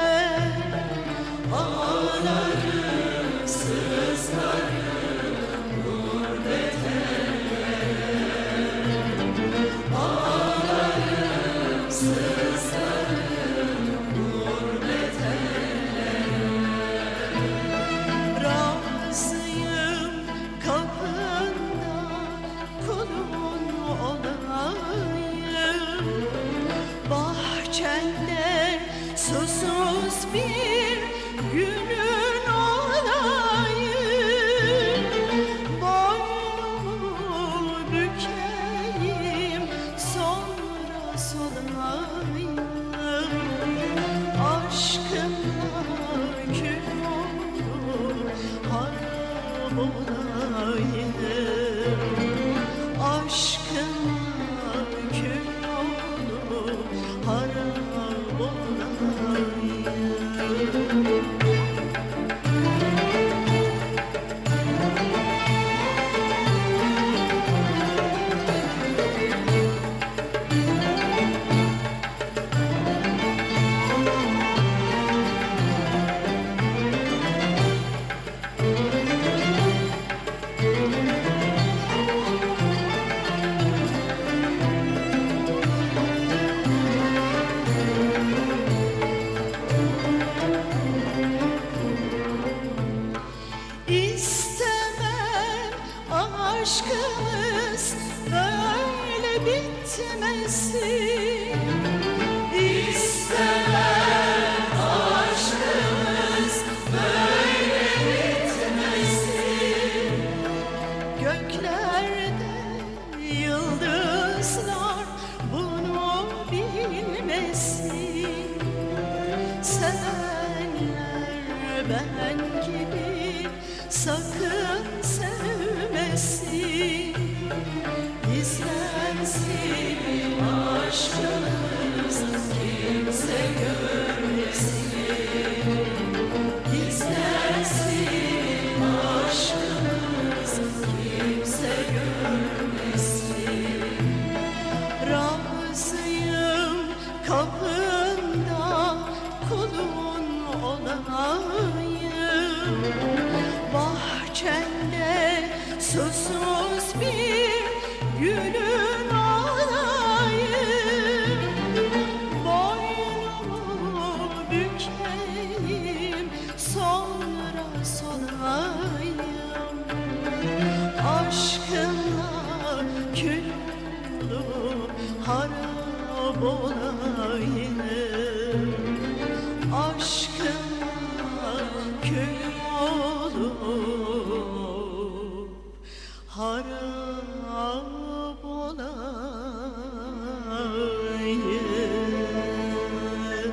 ağlarım, sızlarım gurbet ellere. Ağlarım, sızlarım gurbet ellere. günün olayım. Boynumu bükeyim, sonra solayım. Aşkımla kül olur, harap olayım. Aşkımla kül olur, harap olayım. İstemem aşkımız böyle bitmesin. İstemem aşkımız böyle bitmesin. Göklerde yıldızlar bunu bilmesin. Sevenler ben gibi sakın sevmesin. Gizlensin aşkımız, kimse görmesin. Gizlensin aşkımız, kimse görmesin. Razıyım kapında kulun olayım. Bahçende susuz bir gülün olayım. Boynumu bükeyim, sonra solayım. Aşkınla kül olup harap olayım. Aşkınla kül olup harap olayım.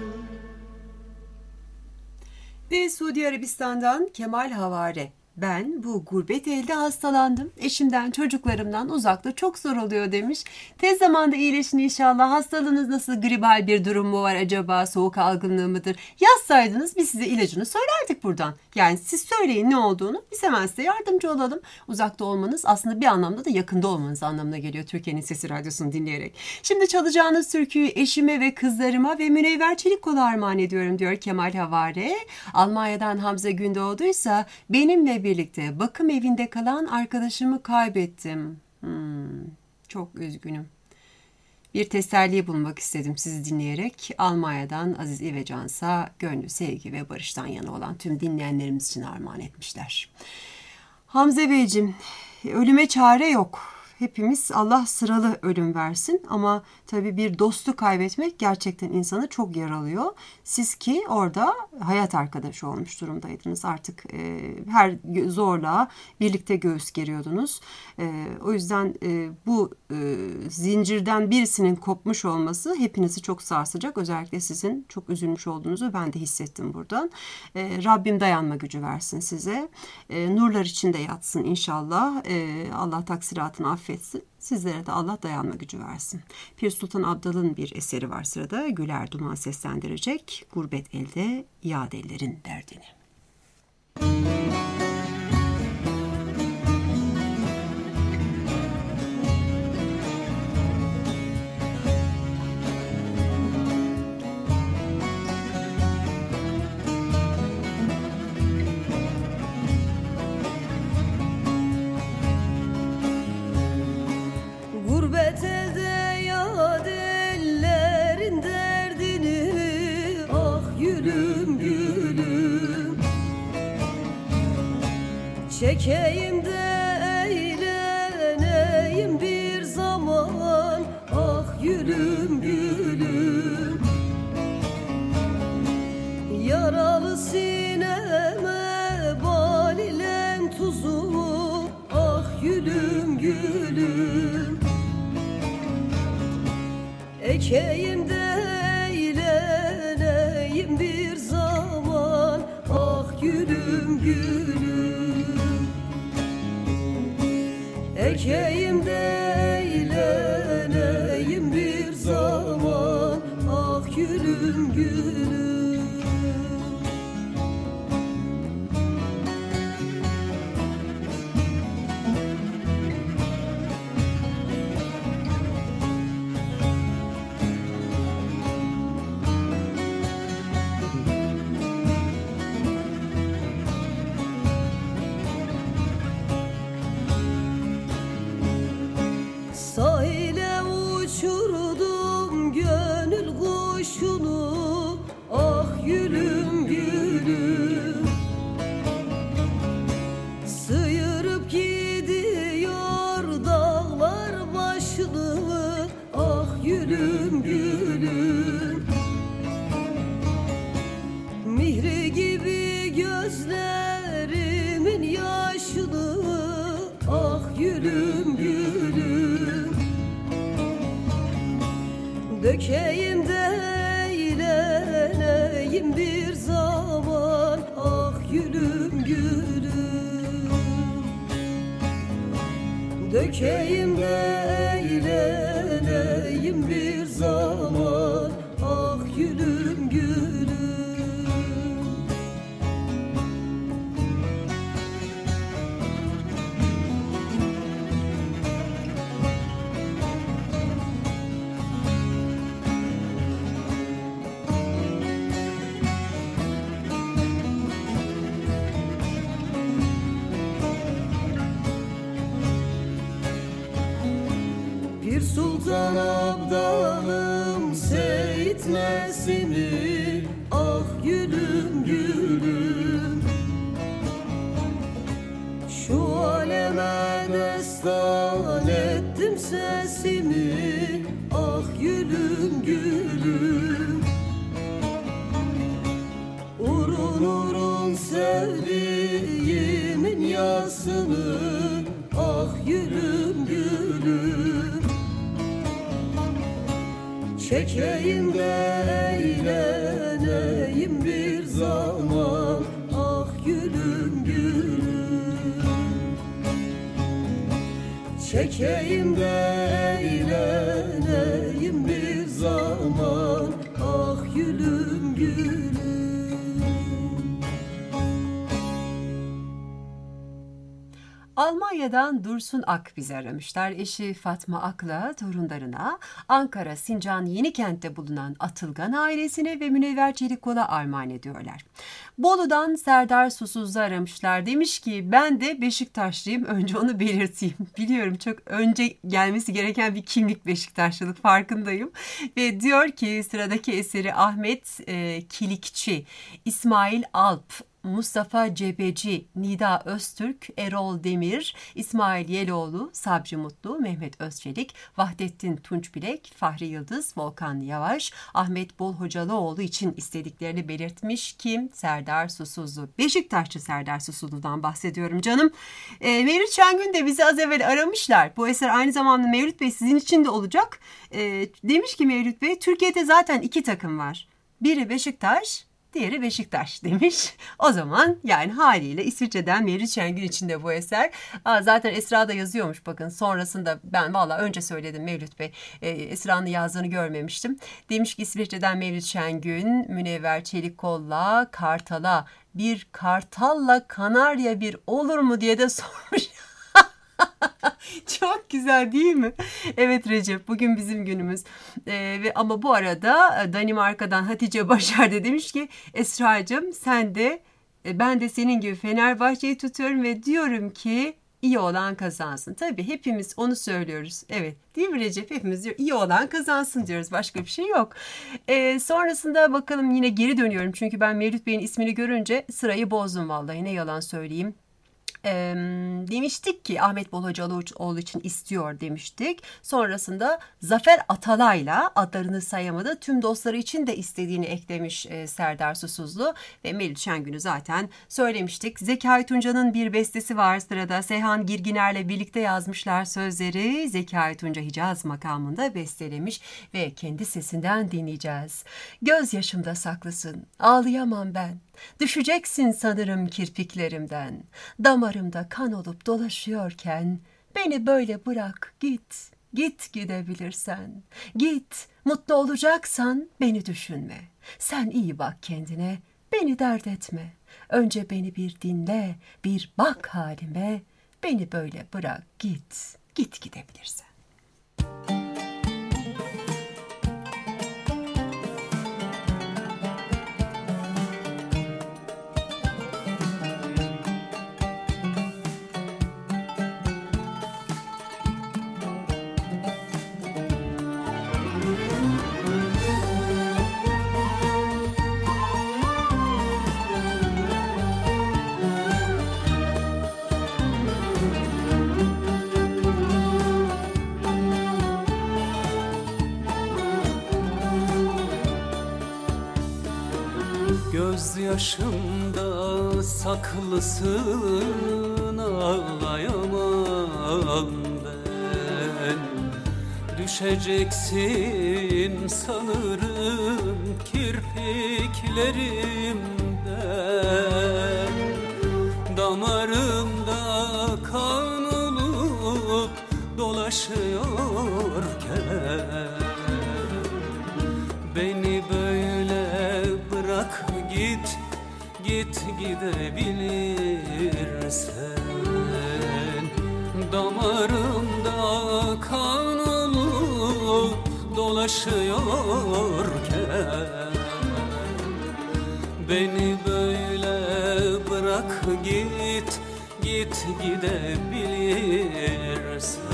Ve Suudi Arabistan'dan Kemal Havare. Ben bu gurbet elde hastalandım. Eşimden, çocuklarımdan uzakta çok zor oluyor demiş. Tez zamanda iyileşin inşallah. Hastalığınız nasıl? Gribal bir durum mu var acaba? Soğuk algınlığı mıdır? Yazsaydınız biz size ilacını söylerdik buradan. Yani siz söyleyin ne olduğunu. Biz hemen size yardımcı olalım. Uzakta olmanız aslında bir anlamda da yakında olmanız anlamına geliyor. Türkiye'nin Sesi Radyosu'nu dinleyerek. Şimdi çalacağınız türküyü eşime ve kızlarıma ve Münevver Çelikkol'a armağan ediyorum diyor Kemal Havare. Almanya'dan Hamza Gündoğdu'ysa benimle birlikte bakım evinde kalan arkadaşımı kaybettim. Çok üzgünüm. Bir teselli bulmak istedim sizi dinleyerek. Almanya'dan Aziz İvecansa gönlü sevgi ve barıştan yana olan tüm dinleyenlerimiz için armağan etmişler. Hamza Beyciğim, ölüme çare yok. Hepimiz Allah sıralı ölüm versin ama tabii bir dostu kaybetmek gerçekten insanı çok yaralıyor. Siz ki orada hayat arkadaşı olmuş durumdaydınız. Artık her zorluğa birlikte göğüs geriyordunuz. O yüzden bu zincirden birisinin kopmuş olması hepinizi çok sarsacak. Özellikle sizin çok üzülmüş olduğunuzu ben de hissettim buradan. Rabbim dayanma gücü versin size. Nurlar içinde yatsın inşallah. Allah taksiratını affetsin. Sizlere de Allah dayanma gücü versin. Pir Sultan Abdal'ın bir eseri var sırada. Güler Duman seslendirecek. Gurbet elde yad ellerin derdini. Gurbet elde yad ellerin derdini, ah gülüm gülüm. Çekeyim de eğleneyim bir zaman, ah gülüm gülüm. Yaralı sineme bal ile tuzu, ah gülüm gülüm. Ekeyim de eğleneyim bir zaman, ah gülüm gülüm. Ekeyim de eğleneyim bir zaman, ah gülüm gülüm. Sahile uçurdum gönül kuşunu, ah gülüm gülüm. Sıyırıp gidiyor dağlar başını, ah gülüm gülüm. Mihri gibi gözlerimin yaşını, ah gülüm gülüm. Dökeyim de eğleneyim bir zaman, ah gülüm gülüm. Dökeyim de eğleneyim bir zaman, ah gülüm gülüm. Bir sultan abdalım Seyit Nesimi, ah gülüm gülüm. Şu aleme destan ettim sesimi, ah gülüm gülüm. Urun urun sevdiğimin yasını, ah gülüm gülüm. Çekeyim de eğleneyim bir zaman, ah gülüm gülüm. Çekeyim de eğleneyim bir zaman, ah gülüm gülüm. Almanya'dan Dursun Ak bizi aramışlar. Eşi Fatma Ak'la torunlarına, Ankara Sincan Yenikent'te bulunan Atılgan ailesine ve Münevver Çelikkol'a armağan ediyorlar. Bolu'dan Serdar Susuz'u aramışlar. Demiş ki ben de Beşiktaşlıyım. Önce onu belirteyim. Biliyorum çok önce gelmesi gereken bir kimlik Beşiktaşlılık, farkındayım. Ve diyor ki sıradaki eseri Ahmet Kilikçi, İsmail Alp, Mustafa Cebeci, Nida Öztürk, Erol Demir, İsmail Yeloğlu, Sabri Mutlu, Mehmet Özçelik, Vahdettin Tunçbilek, Fahri Yıldız, Volkan Yavaş, Ahmet Bol Hocalıoğlu için istediklerini belirtmiş. Kim? Serdar Susuzlu. Beşiktaşlı Serdar Susuzlu'dan bahsediyorum canım. Mevlüt Şengün de bizi az evvel aramışlar. Bu eser aynı zamanda Mevlüt Bey sizin için de olacak. Demiş ki Mevlüt Bey, Türkiye'de zaten 2 takım var. Biri Beşiktaş, diğeri Beşiktaş demiş. O zaman yani haliyle İsviçre'den Mevlüt Şengün için de bu eser. Zaten Esra da yazıyormuş bakın. Sonrasında ben valla önce söyledim Mevlüt Bey. Esra'nın yazdığını görmemiştim. Demiş ki İsviçre'den Mevlüt Şengün, Münevver Çelikkol'la Kartal'a, bir kartalla kanarya bir olur mu diye de sormuş. Çok güzel değil mi? Evet Recep, bugün bizim günümüz. Ama bu arada Danimarka'dan Hatice Başar da demiş ki Esra'cığım sen de ben de senin gibi Fenerbahçe'yi tutuyorum ve diyorum ki iyi olan kazansın. Tabii hepimiz onu söylüyoruz. Evet değil mi Recep? Hepimiz diyor iyi olan kazansın diyoruz. Başka bir şey yok. Sonrasında bakalım, yine geri dönüyorum. Çünkü ben Mevlüt Bey'in ismini görünce sırayı bozdum vallahi, ne yalan söyleyeyim. Demiştik ki Ahmet Bol Hocalıoğlu için istiyor demiştik. Sonrasında Zafer Atalay'la adlarını sayamadı. Tüm dostları için de istediğini eklemiş Serdar Susuzlu ve Melih Şengün'ü zaten söylemiştik. Zekai Tunca'nın bir bestesi var sırada. Seyhan Girginer'le birlikte yazmışlar sözleri. Zekai Tunca Hicaz makamında bestelemiş ve kendi sesinden dinleyeceğiz. Gözyaşımda saklısın, ağlayamam ben. Düşeceksin sanırım kirpiklerimden. Damarımda kan olup dolaşıyorken beni böyle bırak git. Git gidebilirsen. Git, mutlu olacaksan beni düşünme. Sen iyi bak kendine, beni dert etme. Önce beni bir dinle, bir bak halime. Beni böyle bırak git. Git gidebilirsen. Gözyaşımda saklısın, ağlayamam ben. Düşeceksin sanırım kirpiklerimden. Damarımda kan olup dolaşıyorken beni böyle bırak git, git gidebilirsen. Damarımda kan olup dolaşıyorken beni böyle bırak git, git gidebilirsen.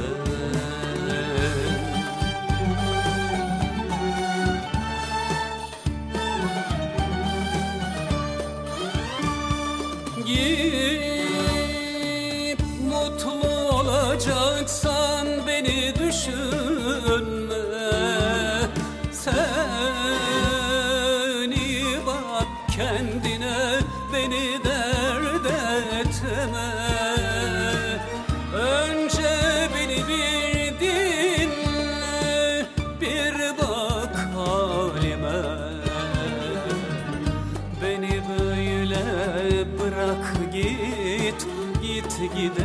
Git, mutlu olacaksan beni düşünme. Sen iyi bak kendine, beni dert etme. Önce beni bir dinle, bir bak halime. Beni böyle bırak git, git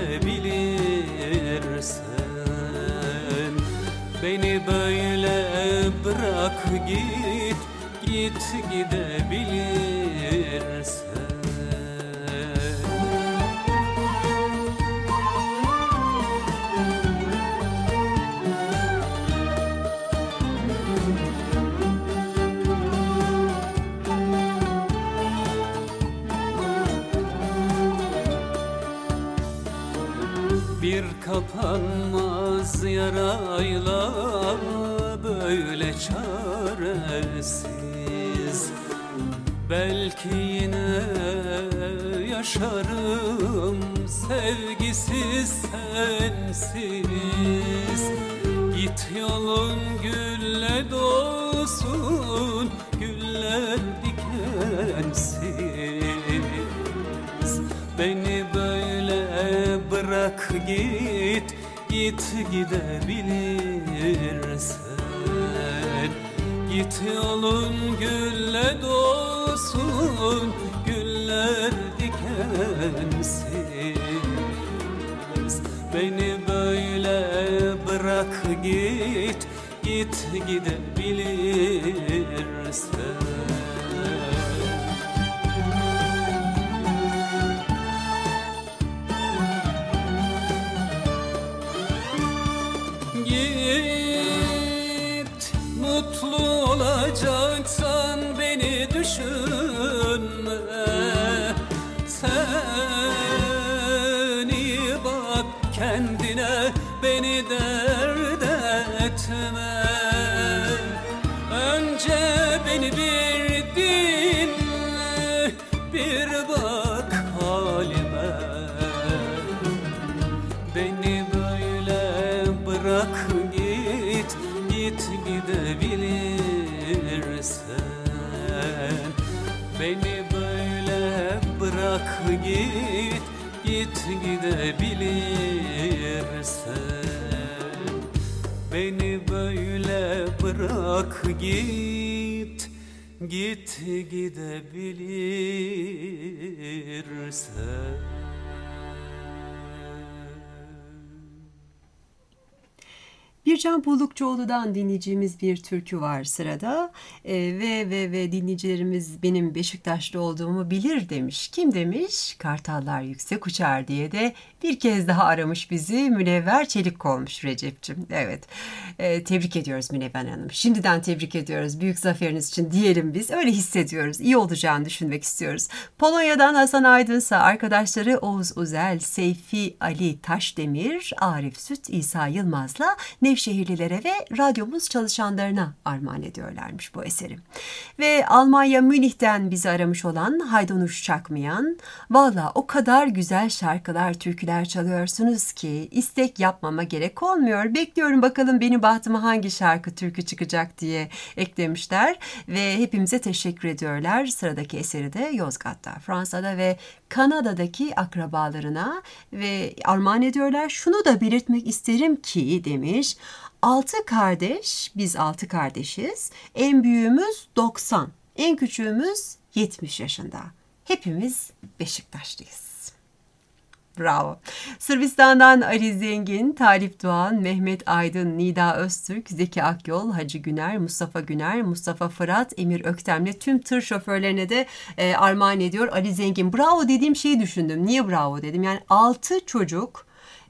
gidebilirsen. Beni böyle bırak git, git gidebilirsen. Bir kapanmaz yarayla böyle çaresiz. Belki yine yaşarım sevgisiz sensiz. Git yolun gülle dolsun, güller dikensiz. Beni böyle bırak git, git gidebilirsen. Git yolun gülle dolsun, güller dikensiz. Beni böyle bırak git, git gidebilirsen. Git, mutlu olacaksan beni düşünme. Sen iyi bak kendine, beni dert etme. Önce beni bir dinle, bir bak halime. bırak git, git gidebilirsen. Beni böyle bırak git, git gidebilirsen. Bircan Pullukçuoğlu'dan dinleyeceğimiz bir türkü var sırada. Ve dinleyicilerimiz benim Beşiktaşlı olduğumu bilir demiş. Kim demiş? Kartallar yüksek uçar diye de bir kez daha aramış bizi. Münevver Çelik olmuş Recep'ciğim. Evet. Tebrik ediyoruz Münevver Hanım. Şimdiden tebrik ediyoruz. Büyük zaferiniz için diyelim biz. Öyle hissediyoruz. İyi olacağını düşünmek istiyoruz. Polonya'dan Hasan Aydınsa arkadaşları Oğuz Uzel, Seyfi Ali Taşdemir, Arif Süt, İsa Yılmaz'la Nevşehirlilere ve radyomuz çalışanlarına armağan ediyorlarmış bu eseri. Ve Almanya Münih'ten bizi aramış olan Haydonuş Çakmayan, valla o kadar güzel şarkılar, türküler çalıyorsunuz ki istek yapmama gerek olmuyor. Bekliyorum bakalım benim bahtıma hangi şarkı, türkü çıkacak diye eklemişler ve hepimize teşekkür ediyorlar. Sıradaki eseri de Yozgat'ta, Fransa'da ve Kanada'daki akrabalarına ve armağan ediyorlar. Şunu da belirtmek isterim ki demiş, 6 kardeş, biz 6 kardeşiz. En büyüğümüz 90, en küçüğümüz 70 yaşında. Hepimiz Beşiktaşlıyız. Bravo. Sırbistan'dan Ali Zengin, Talip Doğan, Mehmet Aydın, Nida Öztürk, Zeki Akyol, Hacı Güner, Mustafa Fırat, Emir Öktem'le tüm tır şoförlerine de armağan ediyor Ali Zengin. Bravo dediğim şeyi düşündüm. Niye bravo dedim? Yani 6 çocuk,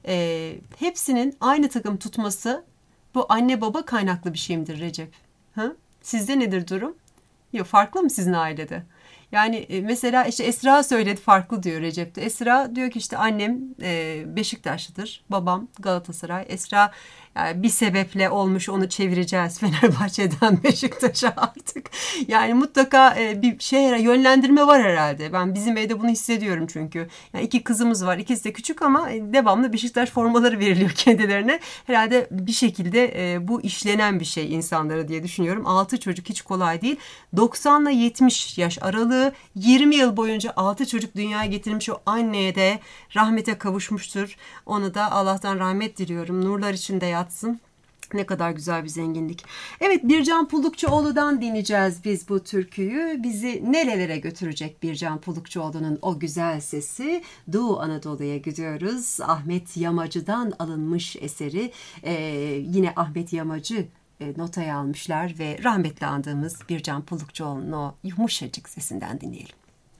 hepsinin aynı takım tutması bu anne baba kaynaklı bir şey midir Recep? Ha? Sizde nedir durum? Yok, farklı mı sizin ailede? Yani mesela işte Esra söyledi, farklı diyor Recep'te. Esra diyor ki işte annem Beşiktaşlıdır, babam Galatasaray. Esra yani bir sebeple olmuş, onu çevireceğiz Fenerbahçe'den Beşiktaş'a artık. Yani mutlaka bir şeye yönlendirme var herhalde. Ben bizim evde bunu hissediyorum çünkü. Yani 2 kızımız var, ikisi de küçük ama devamlı Beşiktaş formaları veriliyor kendilerine. Herhalde bir şekilde bu işlenen bir şey insanlara diye düşünüyorum. 6 çocuk hiç kolay değil. 90 ile 70 yaş aralığı, 20 yıl boyunca 6 çocuk dünyaya getirmiş o anneye de rahmete kavuşmuştur. Onu da Allah'tan rahmet diliyorum. Nurlar içinde yatsın. Ne kadar güzel bir zenginlik. Evet, Bircan Pullukçuoğlu'dan dinleyeceğiz biz bu türküyü. Bizi nerelere götürecek Bircan Pullukçuoğlu'nun o güzel sesi? Doğu Anadolu'ya gidiyoruz. Ahmet Yamacı'dan alınmış eseri. Yine Ahmet Yamacı notaya almışlar ve rahmetli andığımız Bircan Pullukçuoğlu'nun o yumuşacık sesinden dinleyelim.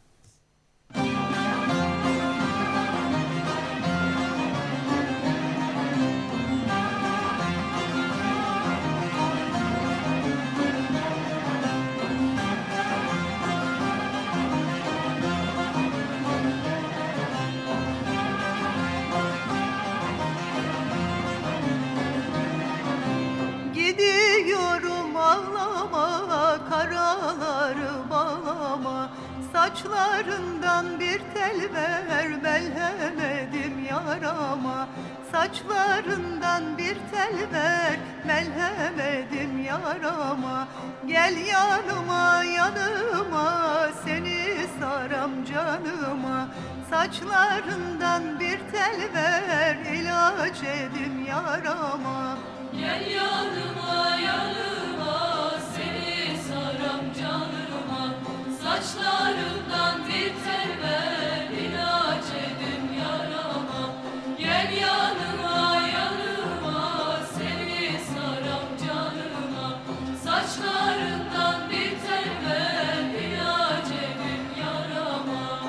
Gidiyorum ağlama, karaları bağlama. Saçlarından bir tel ver, melhemedim yarama. Saçlarından bir tel ver, melhemedim yarama. Gel yanıma yanıma, seni saram canıma. Saçlarından bir tel ver, ilaç edim yarama. Gel yanıma yanıma, seni saram canıma. Saçlarından bir tel ver, ilaç edim yarama. Gel yanıma yanıma, seni saram canıma. Saçlarından bir tel ver, ilaç edim yarama.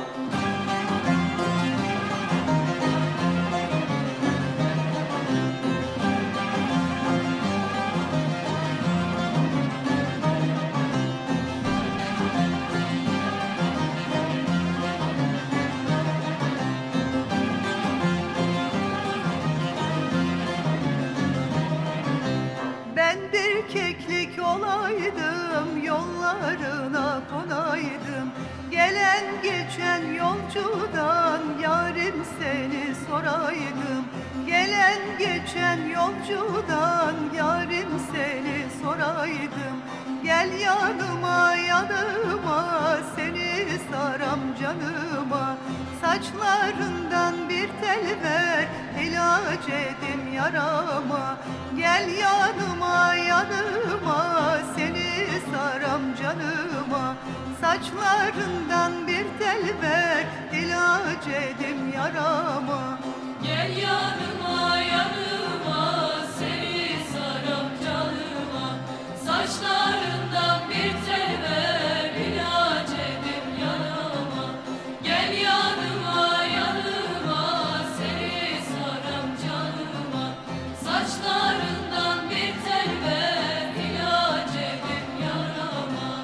Ben bir keklik olaydım, yollarına konaydım. Gelen geçen yolcudan yarim seni soraydım. Gelen geçen yolcudan yarim seni soraydım. Gel yanıma yanıma, seni saram canıma. Saçlarından bir tel ver, ilaç edin yarama. Gel yanıma yanıma, seni saram canıma. Saçlarından bir tel ver, ilaç edin yarama. Gel yanıma yanıma, seni saram canıma. Saçlarından bir tel ver, ilaç edin yanıma. Gel yanıma yanıma, seni saram canıma. Saçlarından bir tel ver, ilaç edin yarama.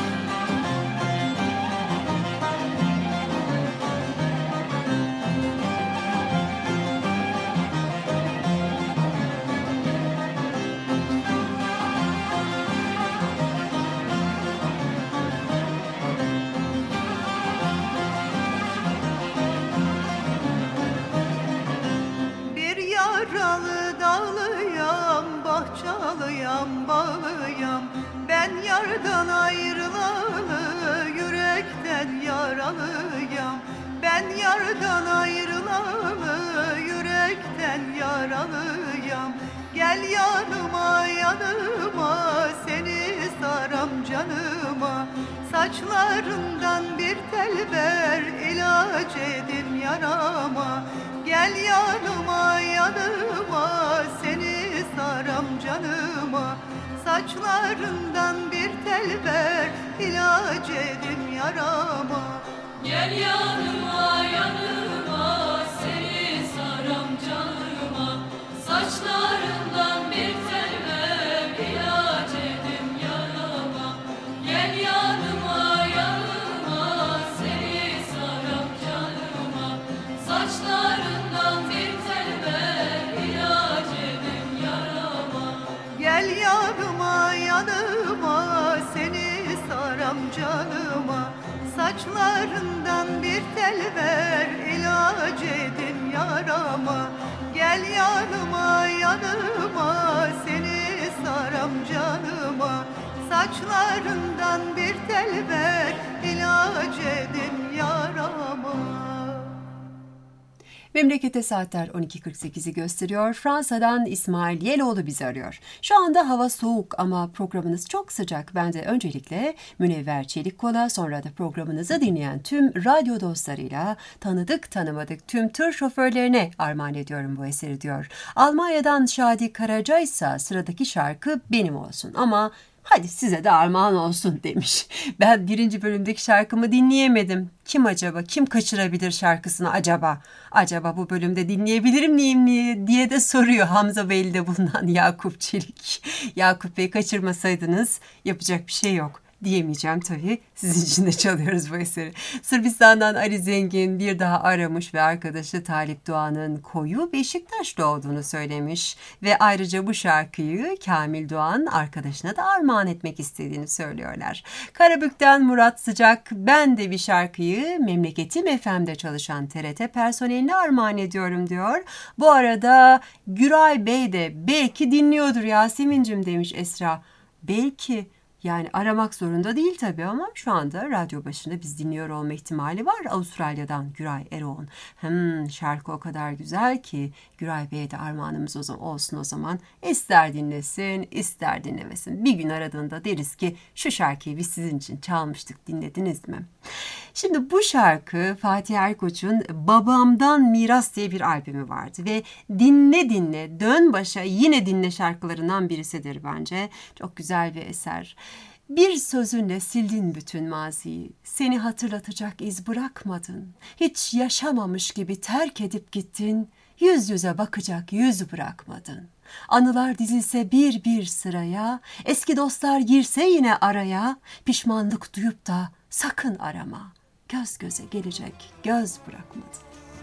Bir yaralı dağlıyam, bahçalıyam, bağlıyam. Ben yardan ayrılalı, yürekten yaralıyam. Ben yardan ayrılalı, yürekten yaralıyam. Gel yanıma yanıma, seni saram canıma. Saçlarından bir tel ver, ilaç edin yarama. Gel yanıma yanıma, seni saram canıma. Saçlarından bir tel ver, ilaç edin yarama. Gel yanıma yanıma, seni saram canıma. Saçlarından bir tel ver, ilaç edin yarama. Gel yanıma yanıma, seni saram canıma. Saçlarından bir tel ver, ilaç edin yarama. Gel yanıma yanıma, seni saram canıma. Saçlarından bir tel ver, ilaç edin yarama. Gel yanıma yanıma, seni saram canıma. Saçlarından bir tel ver, ilaç edin yarama. Memlekete saatler 12.48'i gösteriyor. Fransa'dan İsmail Yeloğlu bizi arıyor. Şu anda hava soğuk ama programınız çok sıcak. Ben de öncelikle Münevver Çelikkol'a, sonra da programınızı dinleyen tüm radyo dostlarıyla, tanıdık tanımadık tüm tır şoförlerine armağan ediyorum bu eseri diyor. Almanya'dan Şadi Karaca ise sıradaki şarkı benim olsun ama hadi size de armağan olsun demiş. Ben 1. bölümdeki şarkımı dinleyemedim. Kim acaba? Kim kaçırabilir şarkısını acaba? Acaba bu bölümde dinleyebilir miyim diye de soruyor Hamza Beyli'de bulunan Yakup Çelik. Yakup Bey, kaçırmasaydınız yapacak bir şey yok diyemeyeceğim tabii. Sizin için de çalıyoruz bu eseri. Sırbistan'dan Ali Zengin bir daha aramış ve arkadaşı Talip Doğan'ın koyu Beşiktaşlı olduğunu söylemiş. Ve ayrıca bu şarkıyı Kamil Doğan arkadaşına da armağan etmek istediğini söylüyorlar. Karabük'ten Murat Sıcak, ben de bir şarkıyı Memleketim FM'de çalışan TRT personeline armağan ediyorum diyor. Bu arada Güray Bey de belki dinliyordur Yasemin'cim demiş Esra. Belki. Yani aramak zorunda değil tabii ama şu anda radyo başında biz dinliyor olma ihtimali var. Avustralya'dan Güray Eroğan. Şarkı o kadar güzel ki Güray Bey'e de armağanımız olsun o zaman. İster dinlesin, ister dinlemesin. Bir gün aradığında deriz ki şu şarkıyı biz sizin için çalmıştık, dinlediniz mi? Şimdi bu şarkı Fatih Erkoç'un Babamdan Miras diye bir albümü vardı ve dinle dinle, dön başa yine dinle şarkılarından birisidir bence. Çok güzel bir eser. Bir sözünle sildin bütün maziyi, seni hatırlatacak iz bırakmadın. Hiç yaşamamış gibi terk edip gittin, yüz yüze bakacak yüz bırakmadın. Anılar dizilse bir bir sıraya, eski dostlar girse yine araya, pişmanlık duyup da sakın arama, göz göze gelecek göz bırakmadın.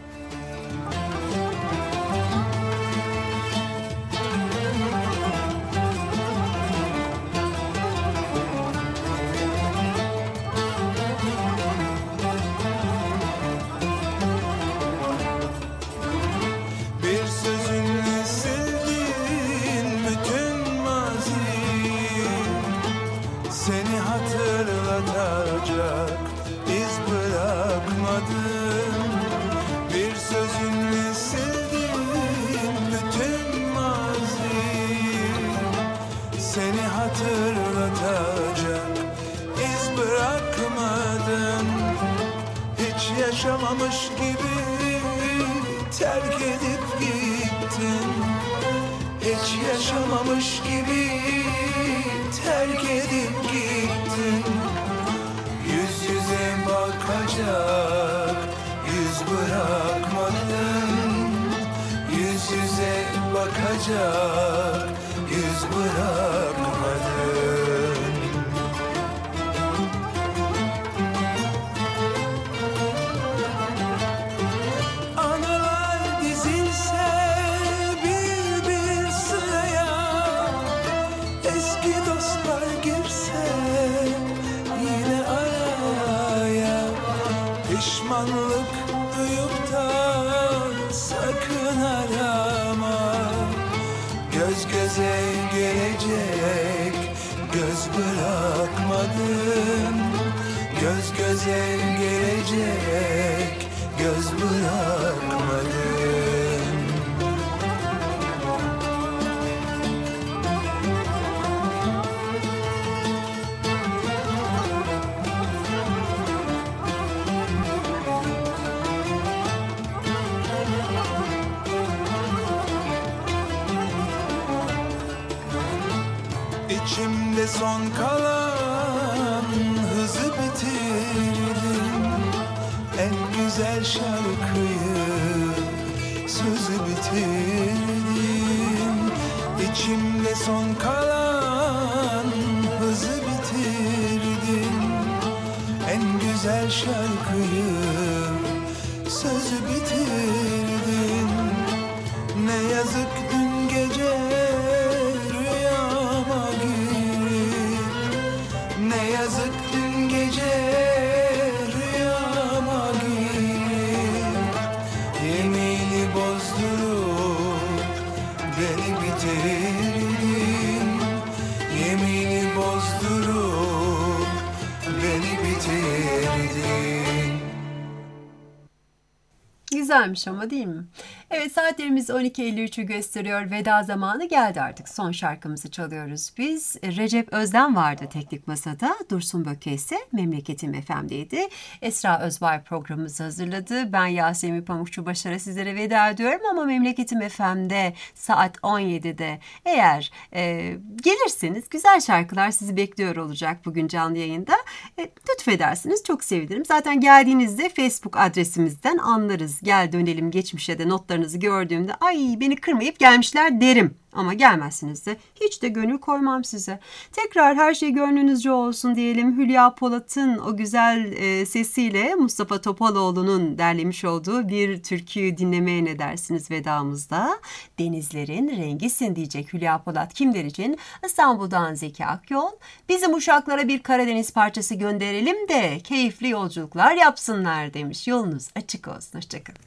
Seni hatırlatacak iz bırakmadım. yaşamamış gibi terk edip gittin. Hiç yaşamamış gibi terk edip gittin. Yüz yüze bakacak yüz bırakmadın. Yüz yüze bakacak yüz bırakmadın. Anılar dizilse bir bir sıraya, eski dostlar girse yine araya. Pişmanlık duyup da sakın arama. Göz göze gelecek göz bırakmadın. Göz göze gelecek göz bırakmadın. İçimde son kalan hızı bitirdin. En güzel şarkıyı, sözü bitirdin. İçimde son kalan hızı bitirdin. En güzel şarkıyı, sözü bitirdin. Ne yazık dün gece rüyama girip, ne yazık dün gece rüyama girip, yemini bozdurup beni bitirdin. Yemini bozdurup beni bitirdin. Güzelmiş ama değil mi? Evet, saatlerimiz 12.53'ü gösteriyor. Veda zamanı geldi artık. Son şarkımızı çalıyoruz biz. Recep Özden vardı teknik masada. Dursun Böke ise Memleketim FM'deydi. Esra Özbay programımızı hazırladı. Ben Yasemin Pamukçu Başar'a sizlere veda ediyorum ama Memleketim FM'de saat 17'de eğer gelirseniz güzel şarkılar sizi bekliyor olacak bugün canlı yayında. Lütfedersiniz, çok sevinirim. Zaten geldiğinizde Facebook adresimizden anlarız. Gel dönelim geçmişe de notlarınızı gördüğümde ay beni kırmayıp gelmişler derim. Ama gelmezsiniz de hiç de gönül koymam size. Tekrar her şey gönlünüzce olsun diyelim. Hülya Polat'ın o güzel sesiyle Mustafa Topaloğlu'nun derlemiş olduğu bir türküyü dinlemeye ne dersiniz vedamızda? Denizlerin rengisin diyecek Hülya Polat kimler için? İstanbul'dan Zeki Akyol. Bizim uşaklara bir Karadeniz parçası gönderelim de keyifli yolculuklar yapsınlar demiş. Yolunuz açık olsun. Hoşçakalın.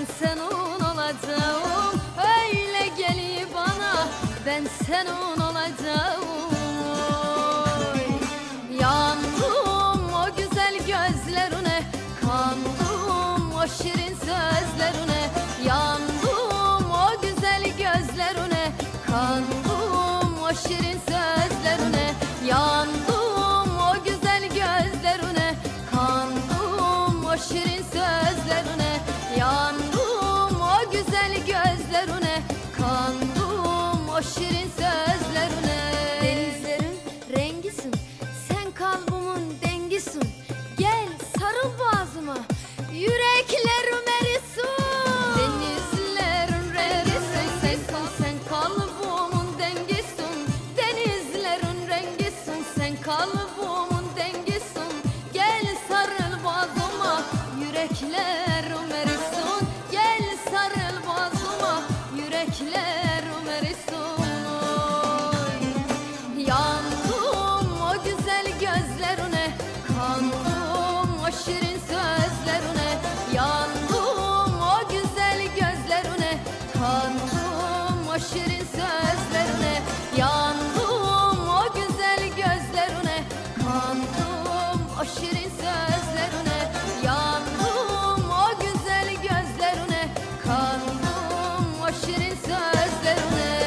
ben senin olacağım. Öyle geliyor bana, ben senin olacağım. Oy. Yandım o güzel gözlerine, kandım o şirin sözlerine. Yandım o güzel gözlerine, kandım o şirin sözlerine. Yandım o güzel gözlerine, kandım o şirin sözlerine. Yandım o güzel gözlerine, kandım o şirin sözlerine. Denizlerin rengisin, sen kalbimin dengisin. Gel sarıl boğazıma, yüreklerim erisin. Denizlerin rengisin, sen kalbimin dengisin. Denizlerin rengisin, sen kalbimin dengisin. Gel sarıl boğazıma, yüreklerim erisin. Gel sarıl boğazıma, yüreklerim erisin. Oy. Yandım o güzel gözlerine, kandım o şirin sözlerine. Yandım o güzel gözlerine, kandım o şirin sözlerine. Yandım o güzel gözlerine, kandım o şirin sözlerine. Yandım o güzel gözlerine, kandım o şirin sözlerine.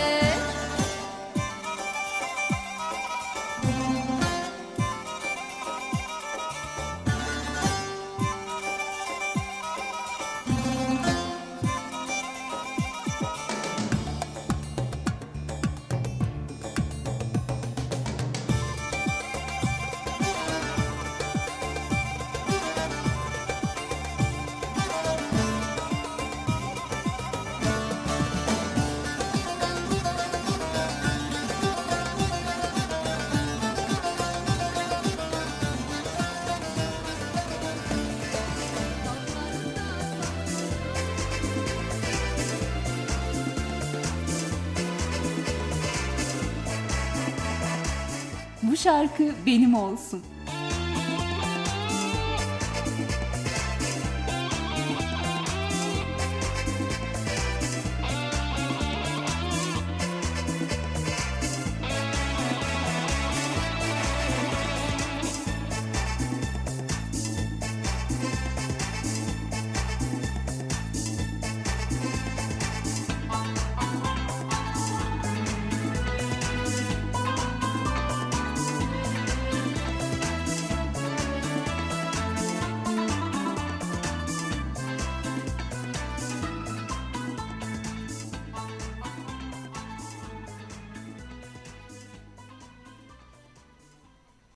Bu şarkı benim olsun.